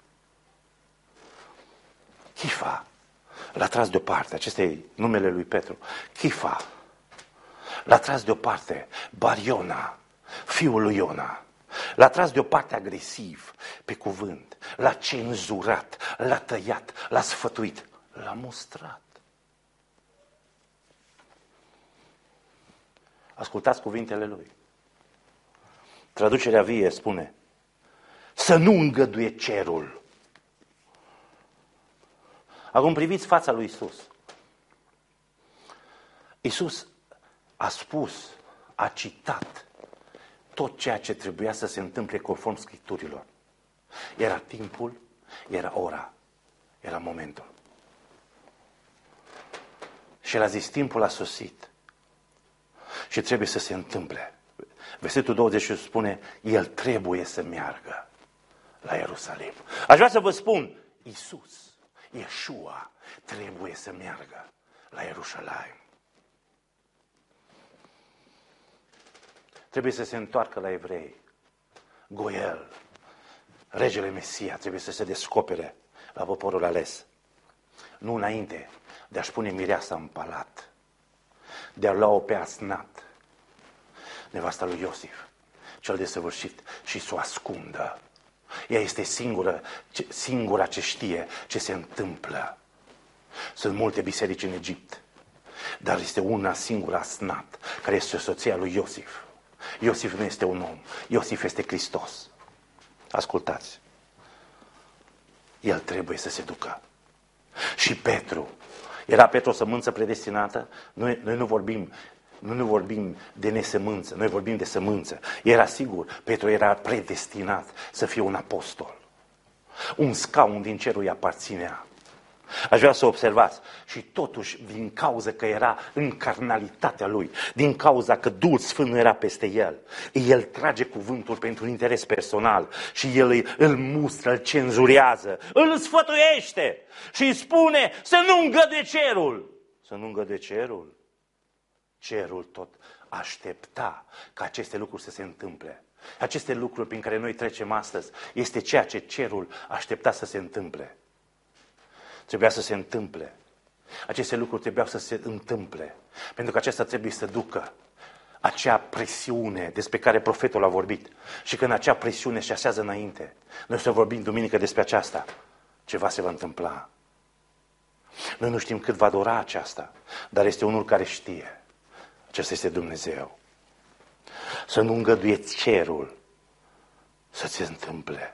Chifa l-a tras deoparte. Acesta e numele lui Petru. Chifa l-a tras deoparte. Bariona, fiul lui Iona, l-a tras deoparte agresiv pe cuvânt. L-a cenzurat, l-a tăiat, l-a sfătuit, l-a mustrat. Ascultați cuvintele lui. Traducerea vie spune: să nu îngăduie cerul. Acum priviți fața lui Iisus. Iisus a spus, a citat tot ceea ce trebuia să se întâmple conform Scripturilor. Era timpul, era ora, era momentul. Și el a zis, timpul a sosit. Și trebuie să se întâmple. Versetul douăzeci și unu spune, el trebuie să meargă la Ierusalim. Aș vrea să vă spun, Iisus, Iesua, trebuie să meargă la Ierusalim. Trebuie să se întoarcă la evrei. Goel, regele Mesia, trebuie să se descopere la poporul ales. Nu înainte de a-și pune mireasa în palat, de a lua-o pe Asnat, nevasta lui Iosif, cel desăvârșit, și să o ascundă. Ea este singură, singura ce știe ce se întâmplă. Sunt multe biserici în Egipt, dar este una singură, Asnat, care este soția lui Iosif. Iosif nu este un om, Iosif este Hristos. Ascultați, el trebuie să se ducă. Și Petru, era Petru o sămânță predestinată? Noi, noi nu vorbim Noi nu vorbim de nesămânță, noi vorbim de sămânță. Era sigur, Petru era predestinat să fie un apostol. Un scaun din cerul îi aparținea. Aș vrea să observați. Și totuși, din cauza că era în carnalitatea lui, din cauza că Duhul Sfânt nu era peste el, el trage cuvântul pentru un interes personal și el îi, îl mustră, îl cenzurează, îl sfătuiește și îi spune să nu îngăduie cerul. Să nu îngăduie cerul. Cerul tot aștepta ca aceste lucruri să se întâmple. Aceste lucruri prin care noi trecem astăzi este ceea ce cerul aștepta să se întâmple. Trebuia să se întâmple. Aceste lucruri trebuiau să se întâmple. Pentru că acesta trebuie să ducă acea presiune despre care profetul a vorbit. Și când acea presiune se așează înainte, noi să vorbim duminică despre aceasta, ceva se va întâmpla. Noi nu știm cât va dura aceasta, dar este unul care știe. Acesta este Dumnezeu. Să nu îngăduieți cerul să se întâmple.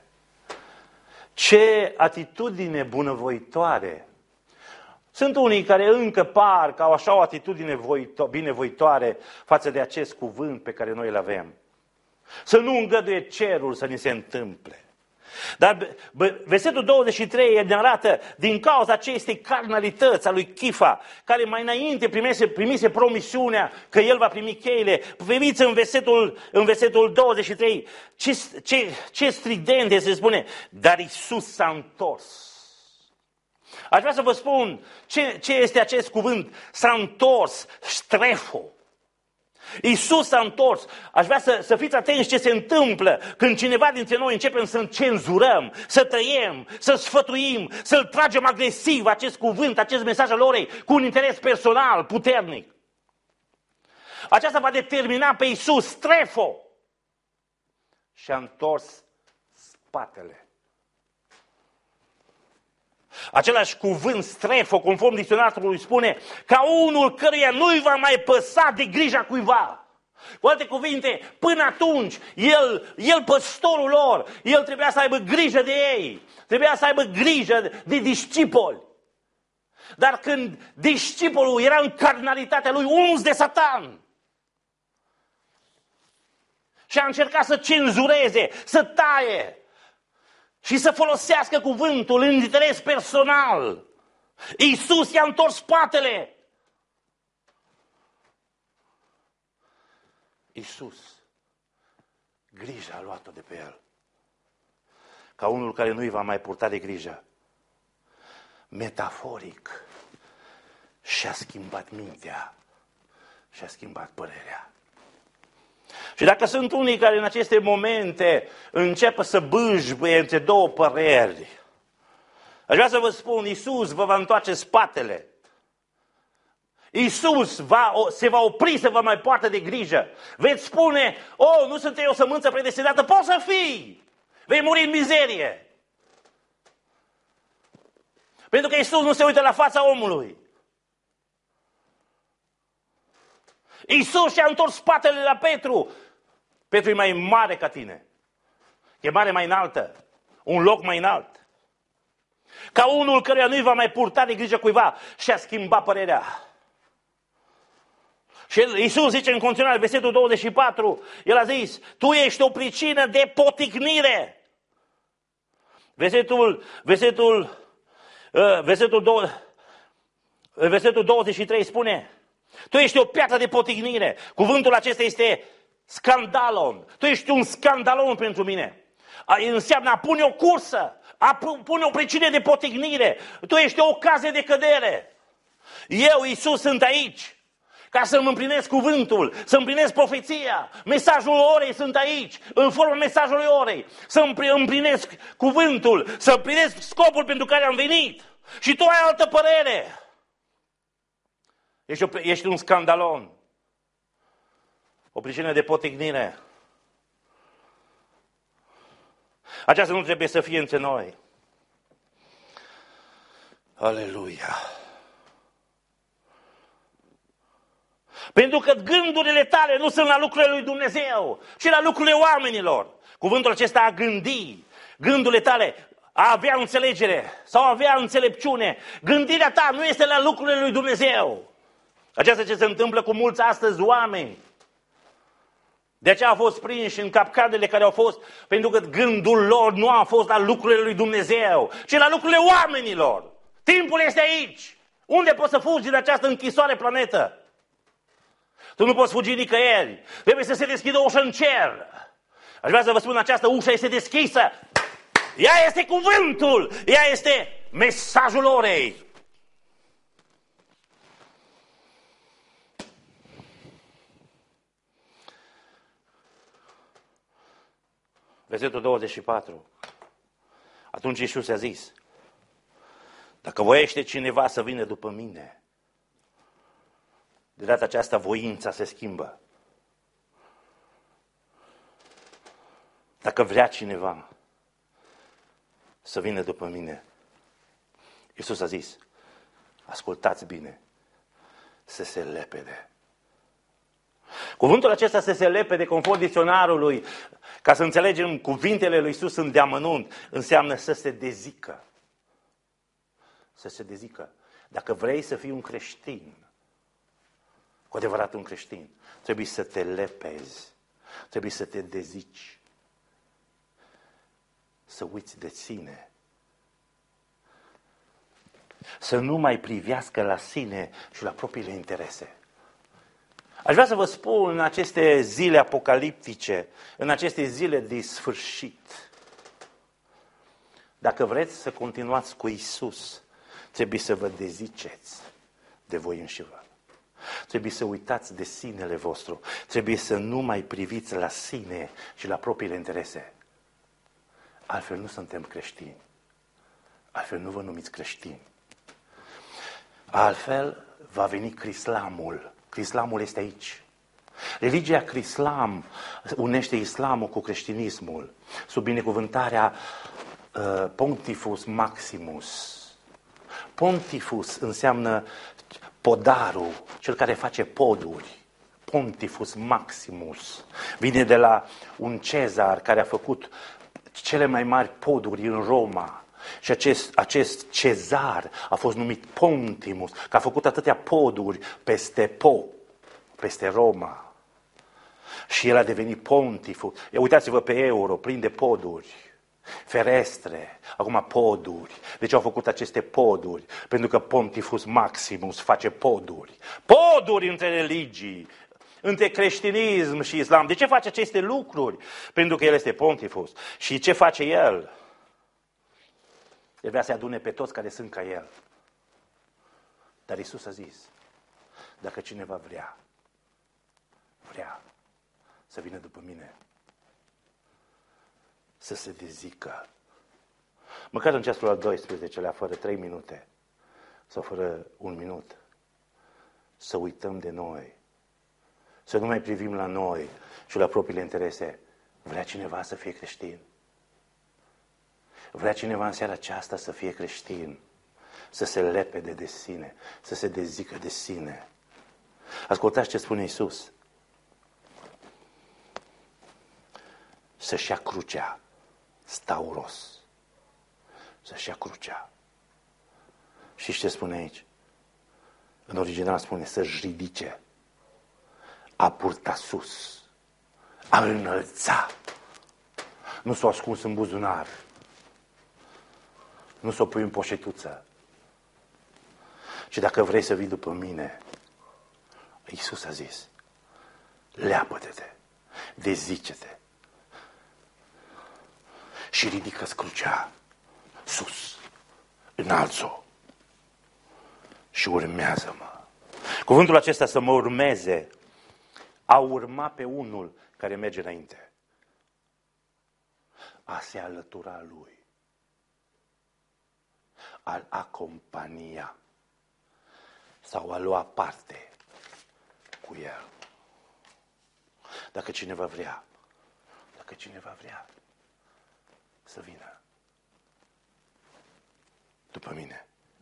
Ce atitudine bunăvoitoare! Sunt unii care încă par că au așa o atitudine binevoitoare față de acest cuvânt pe care noi îl avem. Să nu îngăduie cerul să ni se întâmple. Dar versetul douăzeci și trei ne arată din cauza acestei carnalități a lui Chifa, care mai înainte primise, primise promisiunea că el va primi cheile. Priviți în versetul, în versetul douăzeci și trei ce, ce, ce strident se spune, dar Iisus s-a întors. Aș vrea să vă spun ce, ce este acest cuvânt, s-a întors, strefo. Iisus s-a întors. Aș vrea să, să fiți atenți ce se întâmplă când cineva dintre noi începem să cenzurăm, să tăiem, să sfătuim, să-l tragem agresiv acest cuvânt, acest mesaj al orei, cu un interes personal puternic. Aceasta va determina pe Iisus, strefo, și-a întors spatele. Același cuvânt, strefo, conform dicționarului, spune ca unul căruia nu-i va mai păsa de grija cuiva. Cu alte cuvinte, până atunci, el, el păstorul lor, el trebuia să aibă grijă de ei, trebuia să aibă grijă de discipoli. Dar când discipolul era în carnalitatea lui, uns de Satan, și a încercat să cenzureze, să taie, și să folosească cuvântul în interes personal, Iisus i-a întors spatele. Iisus, grija a luat-o de pe el. Ca unul care nu-i va mai purta de grijă. Metaforic, și-a schimbat mintea, și-a schimbat părerea. Și dacă sunt unii care în aceste momente încep să bâșbâie între două păreri, aș vrea să vă spun, Iisus vă va întoarce spatele. Iisus va, se va opri să vă mai poartă de grijă. Veți spune, oh, nu sunt eu o sămânță predestinată, poți să fii, vei muri în mizerie. Pentru că Iisus nu se uită la fața omului. Iisus și-a întors spatele la Petru. Petru e mai mare ca tine. E mare mai înaltă. Un loc mai înalt. Ca unul căruia nu-i va mai purta de grijă cuiva și-a schimbat părerea. Și Iisus zice în continuare, versetul douăzeci și patru, el a zis, tu ești o pricină de poticnire. Versetul, versetul, versetul, versetul douăzeci și trei spune, Tu ești o piatră de potignire. Cuvântul acesta este scandalon. Tu ești un scandalon pentru mine. Înseamnă a pune o cursă, a pune o pricină de potignire. Tu ești o ocazie de cădere. Eu, Iisus, sunt aici ca să-mi împlinesc cuvântul, să împlinesc profeția. Mesajul orei sunt aici, în forma mesajului orei. Să împlinesc cuvântul, să împlinesc scopul pentru care am venit. Și tu ai altă părere. Ești, o, ești un scandalon. O pricină de potignire. Aceasta nu trebuie să fie între noi. Aleluia! Pentru că gândurile tale nu sunt la lucrurile lui Dumnezeu, ci la lucrurile oamenilor. Cuvântul acesta a gândi, gândurile tale, a avea înțelegere sau a avea înțelepciune. Gândirea ta nu este la lucrurile lui Dumnezeu. Aceasta ce se întâmplă cu mulți astăzi oameni. De aceea au fost prinși în capcanele care au fost, pentru că gândul lor nu a fost la lucrurile lui Dumnezeu, ci la lucrurile oamenilor. Timpul este aici. Unde poți să fugi din această închisoare planetă? Tu nu poți fugi nicăieri. Trebuie să se deschidă o ușă în cer. Aș vrea să vă spun, această ușă este deschisă. Ea este cuvântul. Ea este mesajul orei. Versetul douăzeci și patru. Atunci Iisus a zis: dacă voiește cineva să vină după mine, de data aceasta voința se schimbă. Dacă vrea cineva să vină după mine, Iisus a zis, ascultați bine, să se lepede. Cuvântul acesta să se lepede, conform dicționarului, ca să înțelegem cuvintele lui Iisus în deamănunt, înseamnă să se dezică. Să se dezică. Dacă vrei să fii un creștin, cu adevărat un creștin, trebuie să te lepezi, trebuie să te dezici, să uiți de sine, să nu mai privească la sine și la propriile interese. Aș vrea să vă spun în aceste zile apocaliptice, în aceste zile de sfârșit, dacă vreți să continuați cu Iisus, trebuie să vă deziceți de voi înșivă. Trebuie să uitați de sinele vostru. Trebuie să nu mai priviți la sine și la propriile interese. Altfel nu suntem creștini. Altfel nu vă numiți creștini. Altfel va veni Crislamul. Crislamul este aici. Religia Crislam unește islamul cu creștinismul sub binecuvântarea uh, Pontifus Maximus. Pontifus înseamnă podarul, cel care face poduri. Pontifus Maximus. Vine de la un cezar care a făcut cele mai mari poduri în Roma. Și acest, acest cezar a fost numit Pontimus, că a făcut atâtea poduri peste Po, peste Roma. Și el a devenit Pontifus. Uitați-vă pe euro, plin de poduri. Ferestre, acum poduri. De ce au făcut aceste poduri? Pentru că Pontifus Maximus face poduri. Poduri între religii, între creștinism și islam. De ce face aceste lucruri? Pentru că el este Pontifus. Și ce face el? El vrea să adune pe toți care sunt ca el. Dar Iisus a zis, dacă cineva vrea, vrea să vină după mine, să se dezică. Măcar în ceasul al doisprezecelea, fără trei minute, sau fără un minut, să uităm de noi. Să nu mai privim la noi și la propriile interese. Vrea cineva să fie creștin? Vrea cineva în seara aceasta să fie creștin? Să se lepede de sine, să se dezică de sine. Ascultați ce spune Iisus. Să-și ia crucea, stauros. Să-și ia crucea. Și ce spune aici? În original spune să-și ridice, a purta sus, a înălța. Nu s-o ascuns în buzunar. Nu s-o pui în poșetuță. Și dacă vrei să vii după mine, Iisus a zis, leapătă-te, dezice-te și ridică-ți crucea sus, înalță-o și urmează-mă. Cuvântul acesta, să mă urmeze, a urma pe unul care merge înainte. A se alătura lui. A-l acompania. Sau a lua parte cu el. Dacă cineva vrea, dacă cineva vrea să vină după mine,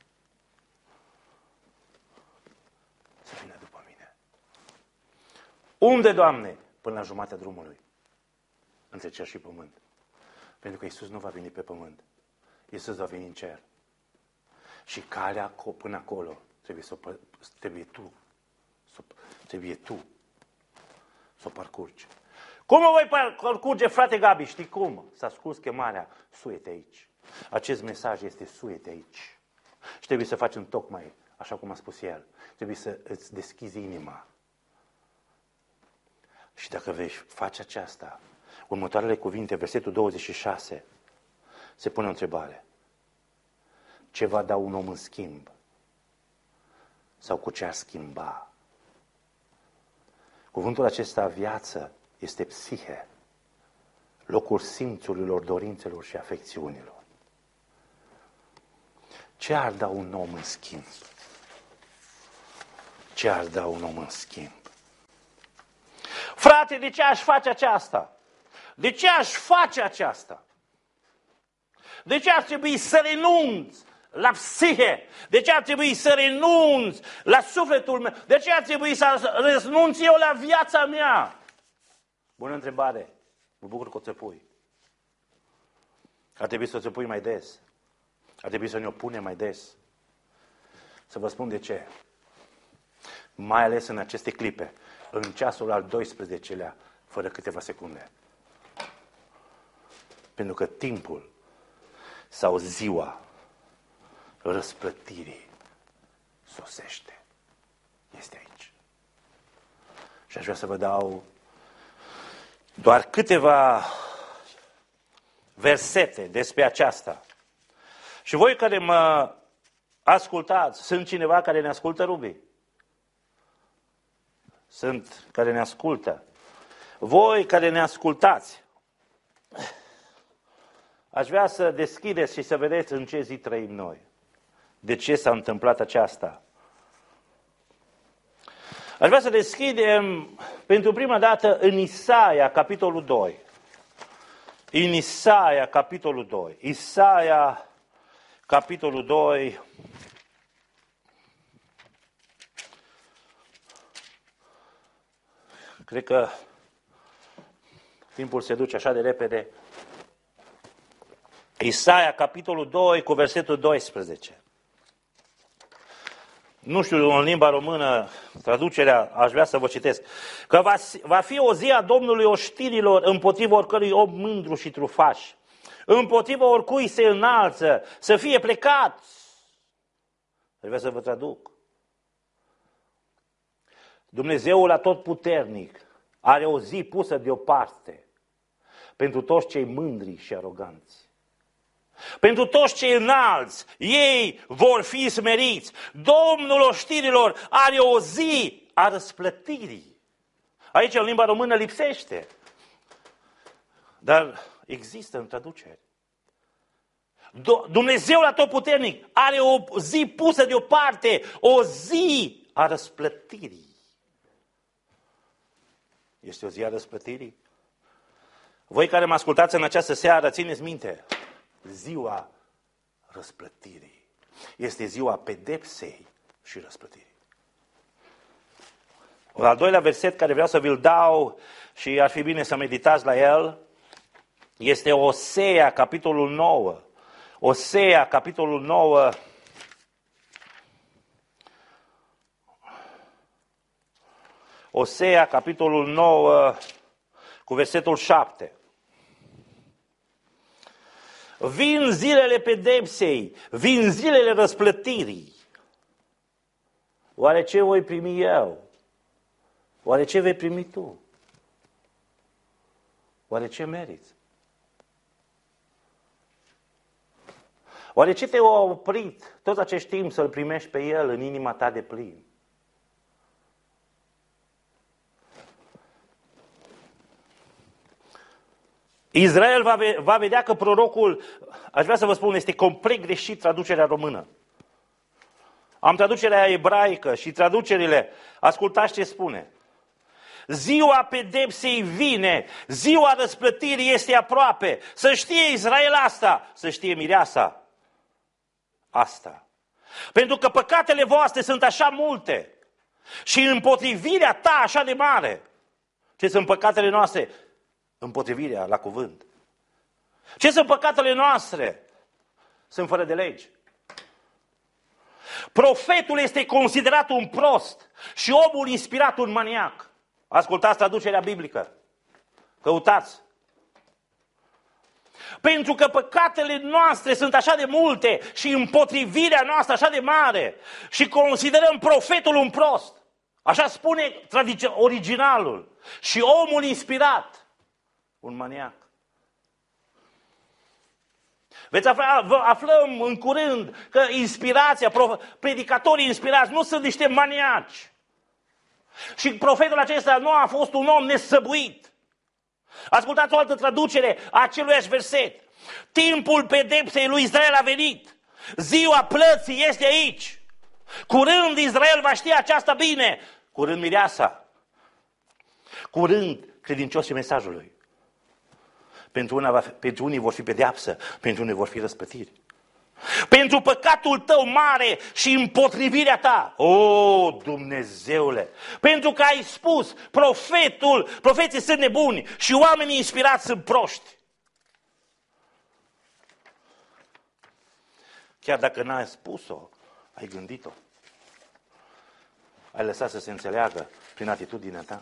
să vină după mine. Unde, Doamne? Până la jumatea drumului, între cer și pământ. Pentru că Iisus nu va veni pe pământ. Iisus va veni în cer. Și calea până acolo trebuie, să o, trebuie tu, să, trebuie tu să o parcurgi. Cum o voi parcurge, frate Gabi? Știi cum? S-a scurs chemarea. Suie-te aici. Acest mesaj este suie-te aici. Și trebuie să faci întocmai, așa cum a spus el. Trebuie să îți deschizi inima. Și dacă vei face aceasta, următoarele cuvinte, versetul douăzeci și șase, se pune o întrebare. Ce va da un om în schimb? Sau cu ce ar schimba? Cuvântul acesta, viață, este psihe, locul simțurilor, dorințelor și afecțiunilor. Ce ar da un om în schimb? Ce ar da un om în schimb? Frate, de ce aș face aceasta? De ce aș face aceasta? De ce ar trebui să renunț la psihe? De ce ar trebui să renunț la sufletul meu? De ce ar trebui să renunț eu la viața mea? Bună întrebare. Mă bucur că o țăpui. Ar trebui să o țăpui mai des. Ar trebui să ne opunem mai des. Să vă spun de ce. Mai ales în aceste clipe, în ceasul al doisprezecelea, fără câteva secunde. Pentru că timpul sau ziua răsplătirii sosește. Este aici. Și aș vrea să vă dau doar câteva versete despre aceasta. Și voi care mă ascultați, sunt cineva care ne ascultă, Rubi? Sunt care ne ascultă. Voi care ne ascultați, aș vrea să deschideți și să vedeți în ce zi trăim noi. De ce s-a întâmplat aceasta? Aș vrea să deschidem pentru prima dată în Isaia, capitolul doi. În Isaia, capitolul doi. Isaia, capitolul doi. Cred că timpul se duce așa de repede. Isaia, capitolul doi, cu versetul doisprezece. Nu știu, în limba română, traducerea, aș vrea să vă citesc. Că va, va fi o zi a Domnului oștirilor împotriva oricărui om mândru și trufaș. Împotriva oricui se înalță, să fie plecat. Trebuie să vă traduc. Dumnezeul Atotputernic are o zi pusă deoparte pentru toți cei mândri și aroganți. Pentru toți cei înalți, ei vor fi smeriți. Domnul oștirilor are o zi a răsplătirii. Aici, în limba română, lipsește. Dar există în traducere. Dumnezeul Atotputernic are o zi pusă deoparte, o zi a răsplătirii. Este o zi a răsplătirii? Voi care mă ascultați în această seară, țineți minte, ziua răsplătirii. Este ziua pedepsei și răsplătirii. Al doilea verset care vreau să vi-l dau și ar fi bine să meditați la el, este Osea, capitolul nouă. Osea, capitolul nouă. Osea, capitolul nouă, cu versetul șapte. Vin zilele pedepsei, vin zilele răsplătirii. Oare ce voi primi eu? Oare ce vei primi tu? Oare ce meriți? Oare ce te-a oprit tot acest timp să-L primești pe El în inima ta de plin? Israel va, ve- va vedea că prorocul, aș vrea să vă spun, este complet greșit traducerea română. Am traducerea ebraică și traducerile, ascultați ce spune. Ziua pedepsei vine, ziua răsplătirii este aproape. Să știe Israel asta, să știe mireasa asta. Pentru că păcatele voastre sunt așa multe și împotrivirea ta așa de mare. Ce sunt păcatele noastre? Împotrivirea la cuvânt. Ce sunt păcatele noastre? Sunt fără de legi. Profetul este considerat un prost și omul inspirat un maniac. Ascultați traducerea biblică. Căutați. Pentru că păcatele noastre sunt așa de multe și împotrivirea noastră așa de mare și considerăm profetul un prost. Așa spune tradiție, originalul. Și omul inspirat un maniac. Veți afla, aflăm în curând că inspirația, predicatorii inspirați nu sunt niște maniaci. Și profetul acesta nu a fost un om nesăbuit. Ascultați o altă traducere a aceluiași verset. Timpul pedepsei lui Israel a venit. Ziua plății este aici. Curând Israel va ști aceasta bine. Curând mireasa. Curând credincioșii mesajului. Pentru, una va fi, pentru unii vor fi pedeapsă, pentru unii vor fi răspătiri. Pentru păcatul tău mare și împotrivirea ta. O, Dumnezeule! Pentru că ai spus, profetul, profeții sunt nebuni și oamenii inspirați sunt proști. Chiar dacă n-ai spus-o, ai gândit-o. Ai lăsat să se înțeleagă prin atitudinea ta.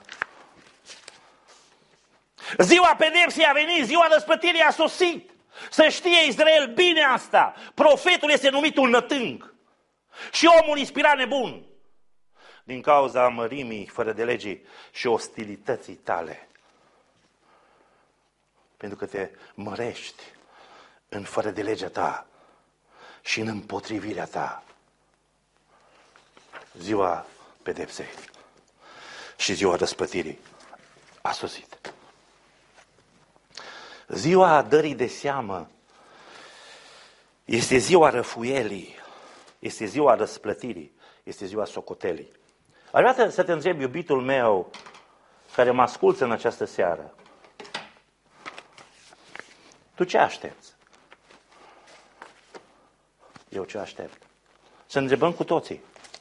Ziua pedepsei a venit, ziua răsplătirii a sosit. Să știe Israel bine asta. Profetul este numit un nătâng și omul inspirat nebun. Din cauza mărimii fără de legii și ostilității tale. Pentru că te mărești în fără de legea ta și în împotrivirea ta. Ziua pedepsei și ziua răsplătirii a sosit. Ziua dării de seamă este ziua răfuielii, este ziua răsplătirii, este ziua socotelii. Aș vrea să te întreb, iubitul meu, care mă ascultă în această seară, tu ce aștepți? Eu ce aștept? Să întrebăm cu toții.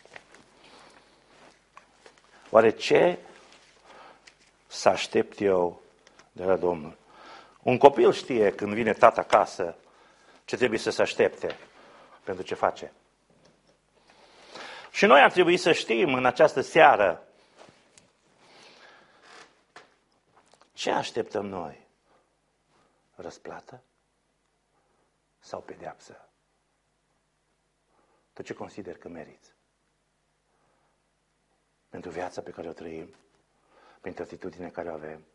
Oare ce să aștept eu de la Domnul? Un copil știe când vine tata acasă ce trebuie să se aștepte pentru ce face. Și noi ar trebui să știm în această seară ce așteptăm noi. Răsplată sau pedeapsă? Tu ce consideri că meriți? Pentru viața pe care o trăim, pentru atitudinea care o avem,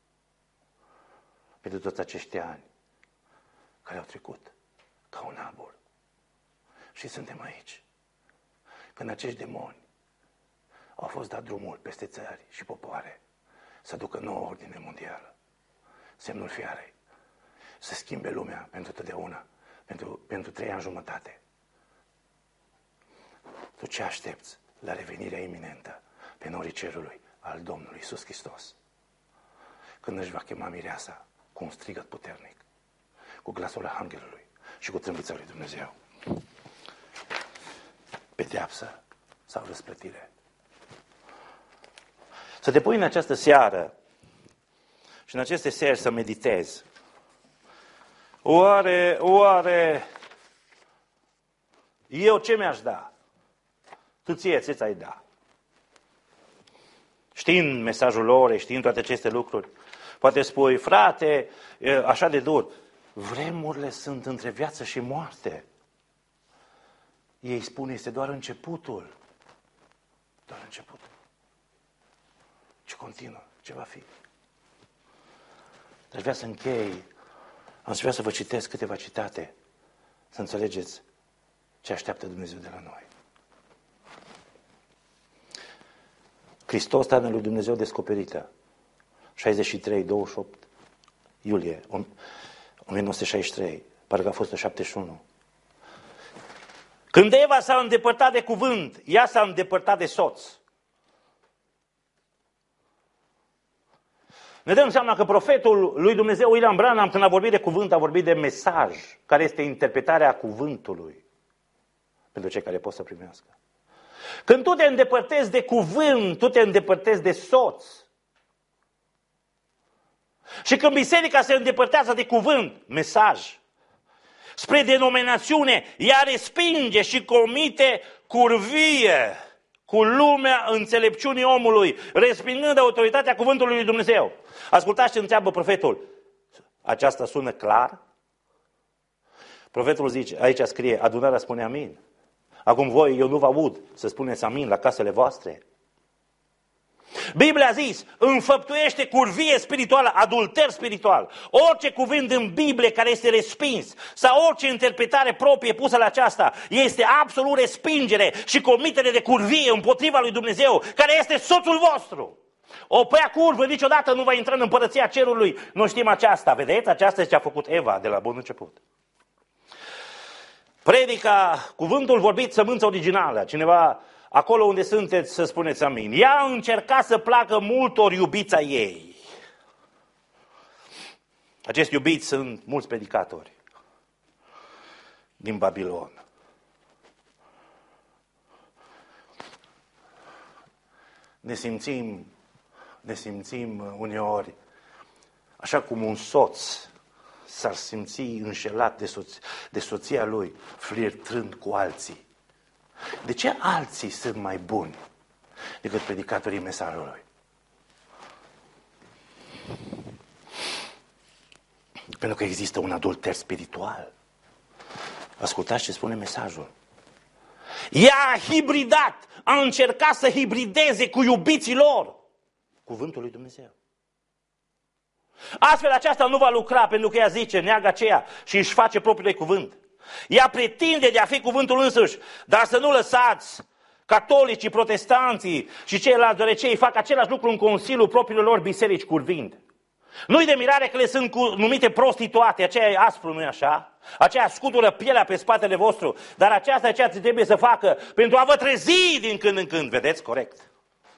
pentru toți acești ani care au trecut ca un abur. Și suntem aici. Când acești demoni au fost dat drumul peste țări și popoare să ducă nouă ordine mondială, semnul fiarei, să schimbe lumea pentru totdeauna, pentru, pentru trei ani jumătate. Tu ce aștepți la revenirea iminentă pe norii cerului al Domnului Iisus Hristos? Când își va chema mireasa cu un strigăt puternic, cu glasul Anghelului și cu trâmbița lui Dumnezeu. Pedeapsă sau răsplătire? Să te pui în această seară și în aceste seri să meditezi. Oare, oare, eu ce mi-aș da? Tu ție ce ți-ai da? Știind mesajul orei, știind toate aceste lucruri, poate spui, frate, așa de dur. Vremurile sunt între viață și moarte. Ei spun, este doar începutul. Doar începutul. continuă. Ce va fi? Aș vrea să închei, am vrea să vă citesc câteva citate, să înțelegeți ce așteaptă Dumnezeu de la noi. Hristos, Tatăl lui Dumnezeu descoperită, șaizeci și trei, douăzeci și opt iulie o mie nouă sute șaizeci și trei, parcă a fost în șaptezeci și unu. Când Eva s-a îndepărtat de cuvânt, ea s-a îndepărtat de soț. Ne dăm seama că profetul lui Dumnezeu, William Branham, când a vorbit de cuvânt, a vorbit de mesaj, care este interpretarea cuvântului pentru cei care pot să primească. Când tu te îndepărtezi de cuvânt, tu te îndepărtezi de soț. Și când biserica se îndepărtează de cuvânt, mesaj, spre denominațiune, ea respinge și comite curvie cu lumea înțelepciunii omului, respingând autoritatea cuvântului lui Dumnezeu. Ascultați ce întreabă profetul. Aceasta sună clar? Profetul zice, aici scrie, adunarea spune amin. Acum voi, eu nu vă aud să spuneți amin la casele voastre. Biblia a zis, înfăptuiește curvie spirituală, adulter spiritual. Orice cuvânt în Biblie care este respins sau orice interpretare proprie pusă la aceasta este absolut respingere și comitere de curvie împotriva lui Dumnezeu, care este soțul vostru. O prea curvă niciodată nu va intra în împărăția cerului. Noi știm aceasta, vedeți? Aceasta este ce a făcut Eva de la bun început. Predica, cuvântul vorbit, sămânța originală. Cineva, acolo unde sunteți, să spuneți amin. Ea a încercat să placă multor iubița ei. Acești iubiți sunt mulți predicatori din Babilon. Ne simțim, ne simțim uneori așa cum un soț s-ar simți înșelat de, soț- de soția lui, flirtând cu alții. De ce alții sunt mai buni decât predicatorii mesajului? Pentru că există un adulter spiritual. Ascultați ce spune mesajul. Ea a hibridat, a încercat să hibrideze cu iubiții lor cuvântul lui Dumnezeu. Astfel aceasta nu va lucra, pentru că ea zice, neagă aceea și își face propriul cuvânt. Ea pretinde de a fi cuvântul însuși, dar să nu lăsați catolicii, protestanții și ceilalți, deoarece ei fac același lucru în consiliul propriilor lor biserici curvind. Nu-i de mirare că le sunt cu, numite prostituate, aceea e aspru, nu-i așa? Aceea scutură pielea pe spatele vostru, dar aceasta e ceea ce trebuie să facă pentru a vă trezi din când în când, vedeți? Corect.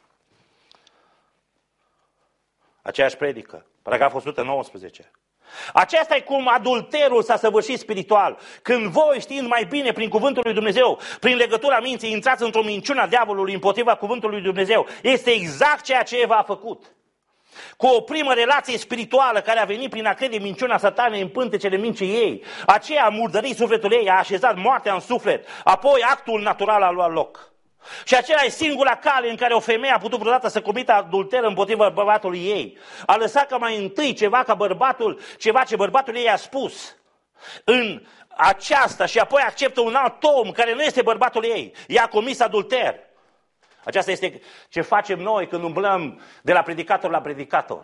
Aceeași predică, paragraful o sută nouăsprezece. Aceasta e cum adulterul s-a săvârșit spiritual. Când voi, știind mai bine prin cuvântul lui Dumnezeu, prin legătura minții, intrați într-o minciună a diavolului împotriva cuvântului lui Dumnezeu, este exact ceea ce Eva a făcut. Cu o primă relație spirituală care a venit prin a crede minciuna satanei în pântecele mincii ei, aceea a murdărit sufletul ei, a așezat moartea în suflet, apoi actul natural a luat loc. Și acela e singura cale în care o femeie a putut vreodată să comită adulter împotriva bărbatului ei. A lăsat ca mai întâi ceva ca bărbatul, ceva ce bărbatul ei a spus în aceasta și apoi acceptă un alt om care nu este bărbatul ei. Ea a comis adulter. Aceasta este ce facem noi când umblăm de la predicator la predicator.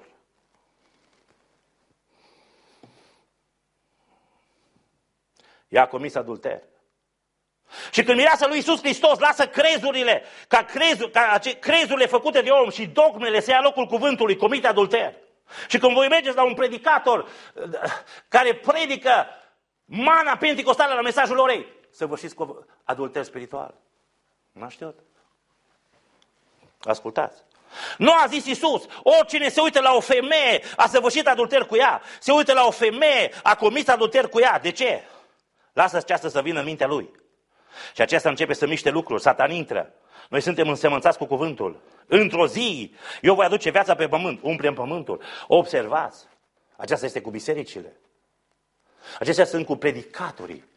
Ea a comis adulter. Și când mireasa lui Iisus Hristos lasă crezurile, ca, crezul, ca ace, crezurile făcute de om și dogmele să ia locul cuvântului, comite adulter. Și când voi mergeți la un predicator care predică mana penticostală la mesajul lor, ei, să vă știți cu adulter spiritual. Nu știut. Ascultați. Nu a zis Iisus, oricine se uită la o femeie, a săvârșit adulter cu ea, se uită la o femeie, a comis adulter cu ea. De ce? Lasă aceasta să vină în mintea lui. Și acesta începe să miște lucruri, Satan intră. Noi suntem însemănțați cu cuvântul. Într-o zi, eu voi aduce viața pe pământ, umplem pământul. Observați, aceasta este cu bisericile. Acestea sunt cu predicatorii.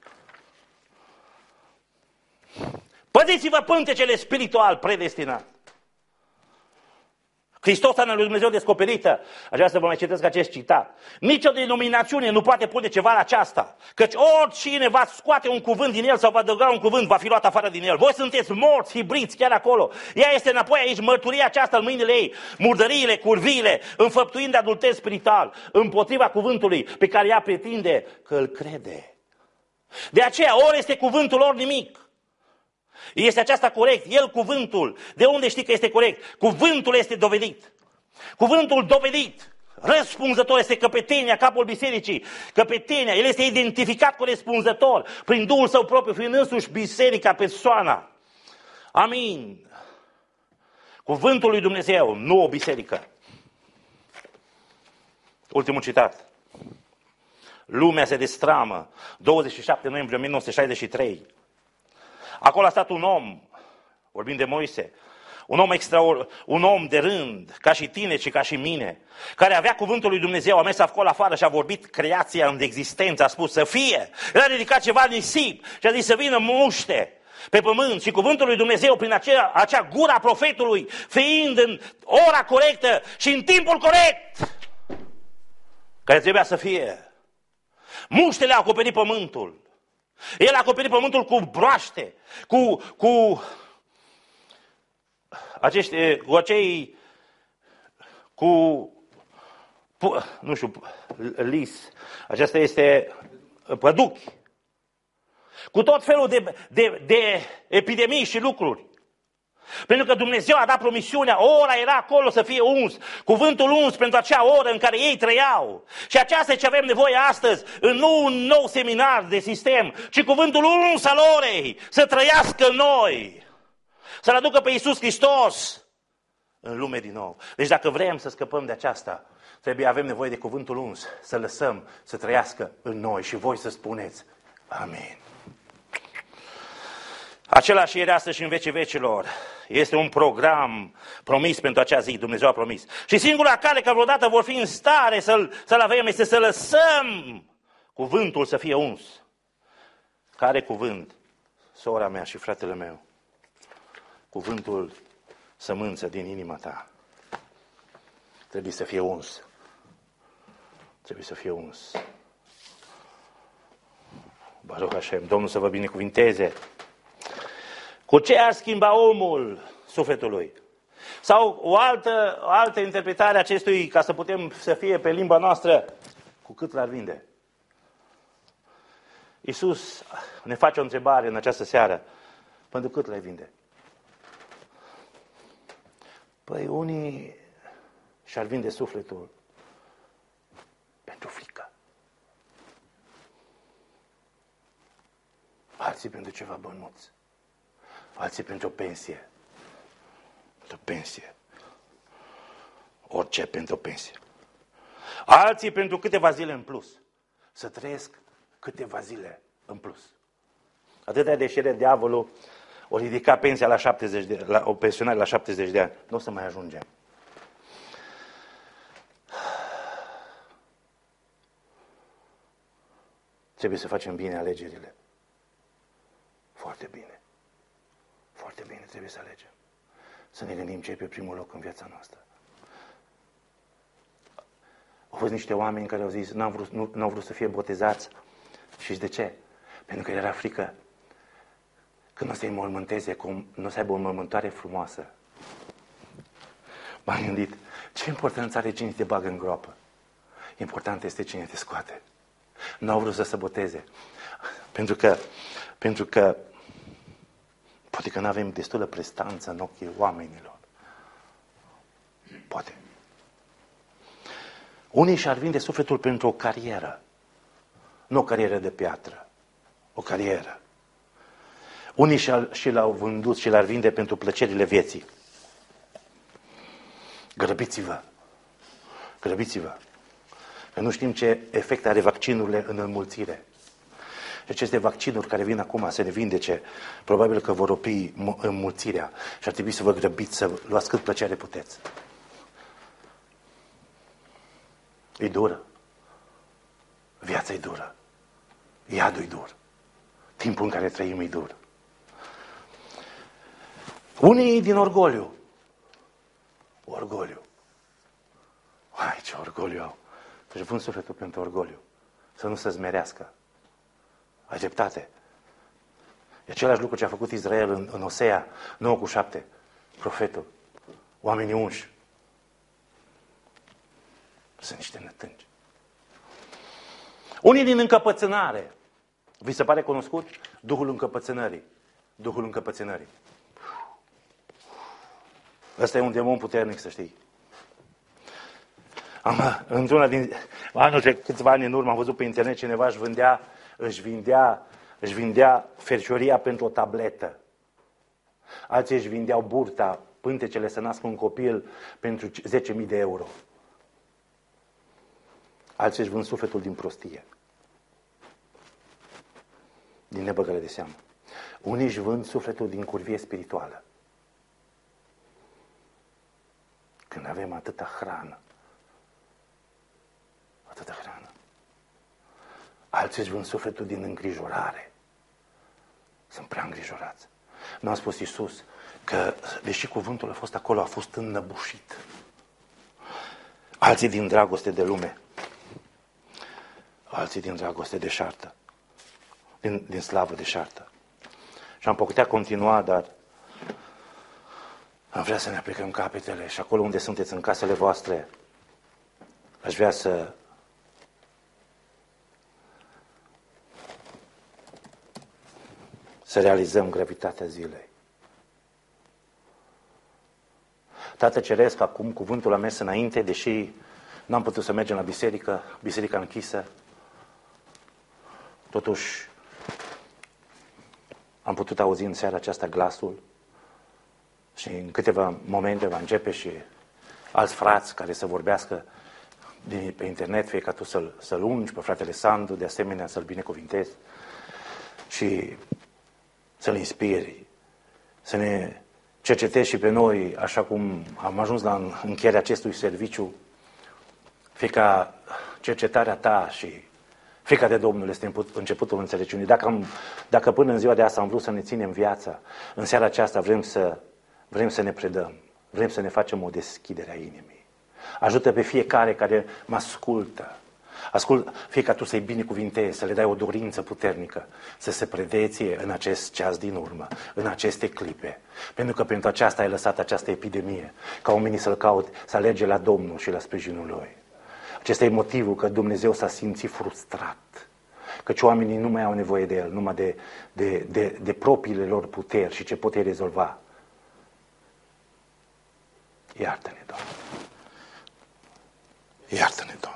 Păziți-vă pântecele spiritual predestinat. Hristoasa lui Dumnezeu descoperită. Aș vrea să vă mai citesc acest citat. Nici o denominațiune nu poate pune ceva la aceasta, căci oricine va scoate un cuvânt din el sau va adăuga un cuvânt, va fi luat afară din el. Voi sunteți morți, hibriți, chiar acolo. Ea este înapoi aici, mărturia aceasta în mâinile ei, murdăriile, curviile, înfăptuind adulter spiritual, împotriva cuvântului pe care ea pretinde că îl crede. De aceea, ori este cuvântul, ori nimic. Este aceasta corect? El, cuvântul. De unde știi că este corect? Cuvântul este dovedit. Cuvântul dovedit. Răspunzător este căpetenia, capul bisericii. Căpetenia, el este identificat corespunzător prin Duhul Său propriu, fiind însuși biserica, persoana. Amin. Cuvântul lui Dumnezeu, nu o biserică. Ultimul citat. Lumea se destramă. douăzeci și șapte noiembrie o mie nouă sute șaizeci și trei. Acolo a stat un om, vorbim de Moise, un om extraordinar, un om de rând, ca și tine și ca și mine, care avea cuvântul lui Dumnezeu, a mers acolo afară și a vorbit creația în existență, a spus să fie. El a ridicat ceva nisip și a zis să vină muște pe pământ și cuvântul lui Dumnezeu prin acea, acea gura a profetului, fiind în ora corectă și în timpul corect, care trebuia să fie. Muștele a acoperit pământul. El a acoperit pământul cu broaște, cu, cu, acești, cu acei, cu, nu știu, lis, aceasta este păduchi, cu tot felul de, de, de epidemii și lucruri. Pentru că Dumnezeu a dat promisiunea, ora era acolo să fie uns, cuvântul uns pentru acea oră în care ei trăiau. Și aceasta e ce avem nevoie astăzi, în nu un nou seminar de sistem, ci cuvântul uns al orei, să trăiască în noi, să-L aducă pe Iisus Hristos în lume din nou. Deci dacă vrem să scăpăm de aceasta, trebuie avem nevoie de cuvântul uns, să lăsăm să trăiască în noi și voi să spuneți amin. Același ieri, astăzi și în vecii vecilor. Este un program promis pentru acea zi, Dumnezeu a promis. Și singura cale că vreodată vor fi în stare să-l, să-l avem este să lăsăm cuvântul să fie uns. Care cuvânt? Sora mea și fratele meu. Cuvântul sămânță din inima ta. Trebuie să fie uns. Trebuie să fie uns. Baruch Hashem, Domnul să vă binecuvinteze. Cu ce ar schimba omul sufletului? Sau o altă, o altă interpretare a acestui, ca să putem să fie pe limba noastră, cu cât l-ar vinde? Iisus ne face o întrebare în această seară. Pentru cât l-ai vinde? Păi unii și-ar vinde sufletul pentru frică. Alții pentru ceva bănuți. Alții pentru o pensie. Pentru o pensie. Orice pentru o pensie. Alții pentru câteva zile în plus. Să trăiesc câteva zile în plus. Atâta de șere diavolul o ridica pensia la șaptezeci de, la, o pensionare la șaptezeci de ani. Nu o să mai ajungem. Trebuie să facem bine alegerile. Foarte bine. Foarte bine, trebuie să alegem. Să ne gândim ce e pe primul loc în viața noastră. Au fost niște oameni care au zis, n-au vrut, nu, n-au vrut să fie botezați. Și de ce? Pentru că era frică că nu o să-i înmormânteze, cum nu o să aibă o înmormântare frumoasă. M-am gândit, ce importanță are cine te bagă în groapă? Important este cine te scoate. N-au vrut să se boteze. Pentru că, pentru că poate că nu avem destulă prestanță în ochii oamenilor. Poate. Unii și-ar vinde sufletul pentru o carieră. Nu o carieră de piatră. O carieră. Unii și l-au vândut și l-ar vinde pentru plăcerile vieții. Grăbiți-vă. Grăbiți-vă. Că nu știm ce efect are vaccinurile în înmulțire. Și aceste vaccinuri care vin acum să ne vindece, probabil că vor opri înmulțirea și ar trebui să vă grăbiți să luați cât plăcere puteți. E dură. Viața e dură. Iadul e dur. Timpul în care trăim e dur. Unii din orgoliu. Orgoliu. Ce orgoliu au. Își vând sufletul pentru orgoliu. Să nu se zmerească. Ai dreptate. E același lucru ce a făcut Israel în, în Osea nouă cu șapte. Profetul. Oamenii unși. Sunt niște nătângi. Unii din încăpățânare. Vi se pare cunoscut? Duhul încăpățânării. Duhul încăpățânării. Ăsta e un demon puternic, să știi. Am, într-una din anul, câțiva ani în urmă, am văzut pe internet cineva își vândea, își vindea, își vindea fercioria pentru o tabletă. Alții își vindeau burta, pântecele să nască un copil pentru zece mii de euro. Alții își vând sufletul din prostie. Din nebăgare de seamă. Unii își vând sufletul din curvie spirituală. Când avem atâta hrană. Atâta hrană. Alții își vând sufletul din îngrijorare. Sunt prea îngrijorați. Nu a spus Iisus că, deși cuvântul a fost acolo, a fost înnăbușit. Alții din dragoste de lume. Alții din dragoste deșartă. Din, din slavă deșartă. Și am putea continua, dar am vrea să ne aplicăm capetele și acolo unde sunteți în casele voastre, aș vrea să să realizăm gravitatea zilei. Tată Ceresc, acum cuvântul a mers înainte, deși n-am putut să mergem la biserică, biserica închisă, totuși am putut auzi în seara aceasta glasul și în câteva momente va începe și alți frați care să vorbească din, pe internet, fie ca tu să-l, să-l ungi pe fratele Sandu, de asemenea să-l binecuvintezi și să-l inspiri, să ne cercetezi și pe noi, așa cum am ajuns la încheierea acestui serviciu, fie ca cercetarea ta și frica de Domnul este începutul înțelepciunii. Dacă, am, dacă până în ziua de asta am vrut să ne ținem viața, în seara aceasta vrem să, vrem să ne predăm, vrem să ne facem o deschidere a inimii. Ajută pe fiecare care mă ascultă. Ascult, fie ca tu să-i binecuvintezi, să le dai o dorință puternică, să se predeție în acest ceas din urmă, în aceste clipe. Pentru că pentru aceasta ai lăsat această epidemie, ca oamenii să-L caut, să alerge la Domnul și la sprijinul Lui. Acesta e motivul că Dumnezeu s-a simțit frustrat. Căci oamenii nu mai au nevoie de El, numai de, de, de, de propriile lor puteri și ce pot ei rezolva. Iartă-ne, Doamne. Iartă-ne, Doamne.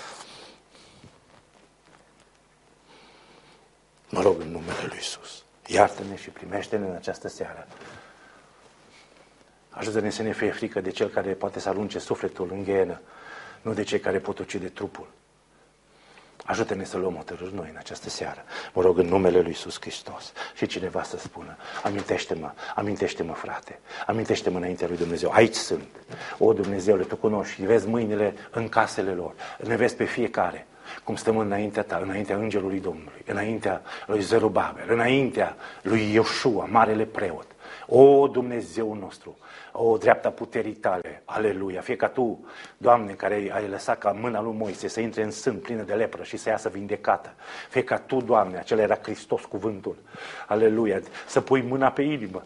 Mă rog în numele Lui Iisus. Iartă-ne și primește-ne în această seară. Ajută-ne să ne fie frică de Cel care poate să arunce sufletul în ghenă, nu de cei care pot ucide trupul. Ajută-ne să luăm hotărâri noi în această seară. Mă rog în numele Lui Iisus Hristos. Și cineva să spună, amintește-mă, amintește-mă, frate, amintește-mă înaintea lui Dumnezeu. Aici sunt. O, Dumnezeule, Tu cunoști, vezi mâinile în casele lor, ne vezi pe fiecare. Cum stăm înaintea Ta, înaintea Îngerului Domnului, înaintea lui Zerubabel, înaintea lui Ioșua, marele preot. O, Dumnezeu nostru, o, dreapta puterii Tale, aleluia, fie ca Tu, Doamne, care ai lăsat ca mâna lui Moise să intre în sân plină de lepră și să iasă vindecată, fie ca Tu, Doamne, acela era Hristos cuvântul, aleluia, să pui mâna pe inimă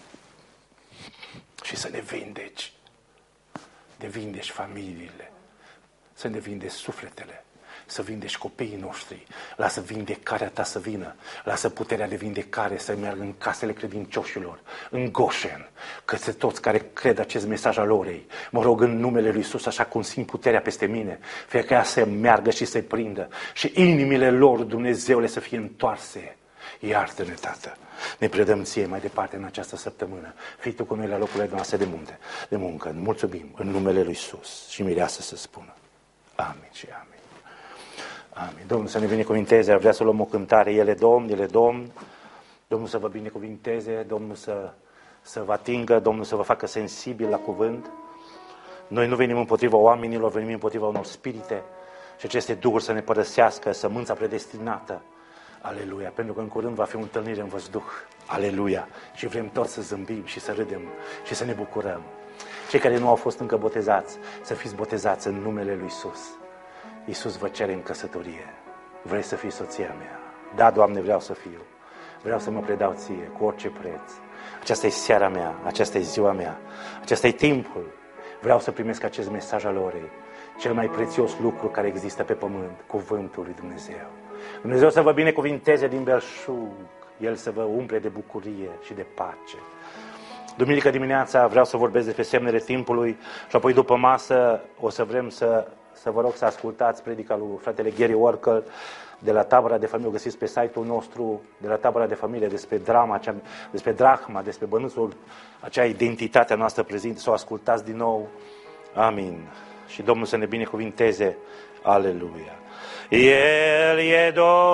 și să ne vindeci, de vindeci familiile, să ne vindeci sufletele, să vindești copiii noștri, lasă vindecarea Ta să vină, lasă puterea de vindecare să meargă în casele credincioșilor, în Goșen, către toți care cred acest mesaj al orei. Mă rog în numele Lui Iisus, așa cum simt puterea peste mine, fie că ea să meargă și să-i prindă și inimile lor, Dumnezeule, să fie întoarse. Iartă-ne, Tată, ne predăm Ție mai departe în această săptămână. Fii Tu cu noi la locurile noastre de munte, de muncă. Mulțumim în numele Lui Iisus și mireasă să spună. Amin și amin. Amin. Domnul să ne binecuvinteze, ar vrea să luăm o cântare, ele Domn, ele Domn, Domnul să vă binecuvinteze, Domnul să, să vă atingă, Domnul să vă facă sensibil la cuvânt. Noi nu venim împotriva oamenilor, venim împotriva unor spirite și aceste duhuri să ne părăsească, sămânța predestinată Aleluia, pentru că în curând va fi o întâlnire în văzduh. Aleluia, și vrem toți să zâmbim și să râdem și să ne bucurăm. Cei care nu au fost încă botezați, să fiți botezați în numele lui Iisus. Iisus vă cere în căsătorie. Vrei să fii soția mea? Da, Doamne, vreau să fiu. Vreau să mă predau ție cu orice preț. Aceasta e seara mea, aceasta e ziua mea, acesta e timpul. Vreau să primesc acest mesaj al orei. Cel mai prețios lucru care există pe pământ, cuvântul lui Dumnezeu. Dumnezeu să vă binecuvinteze din belșug, El să vă umple de bucurie și de pace. Duminică dimineața vreau să vorbesc despre semnele timpului și apoi după masă o să vrem să, să vă rog să ascultați predica lui fratele Gary Workel de la tabăra de familie, o găsiți pe site-ul nostru, de la tabăra de familie, despre drama, acea, despre drahma, despre bănuțul, acea identitate noastră prezentă, să o ascultați din nou. Amin. Și Domnul să ne binecuvinteze. Aleluia. El e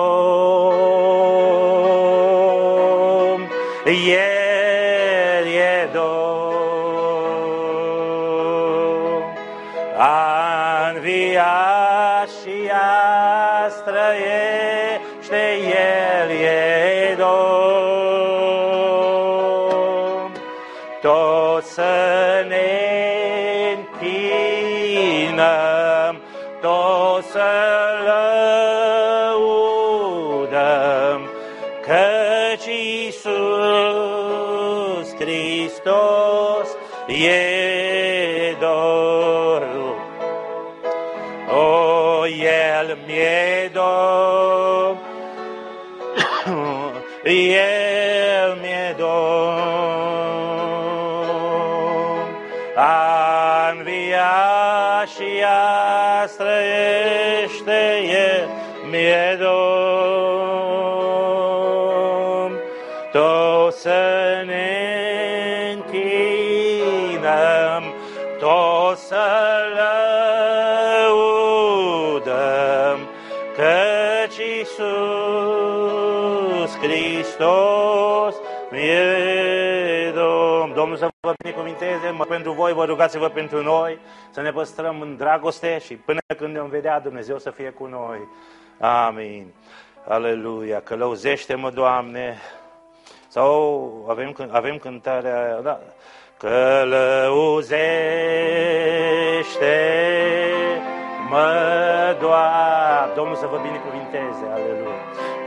Domn, El e Domn, a înviat și a străiește, El e Domn, toți să ne închinăm, toți să lăudăm, căci Iisus Hristos e Domn. O, El mi-e Domn, El mi-e Domn, a înviat și a străiește, El mi-e Domn. Toți să ne închinăm, toți să lăudăm, căci Iisus Hristos mi-e Domn. Domnul să vă binecuvinteze, mă pentru voi, vă rugați-vă pentru noi, să ne păstrăm în dragoste și până când ne vom vedea, Dumnezeu să fie cu noi. Amin. Aleluia. Călăuzește-mă, Doamne. Sau avem, avem cântarea, da. Călăuzește-mă, Doamne. Domnul să vă binecuvinteze. Aleluia.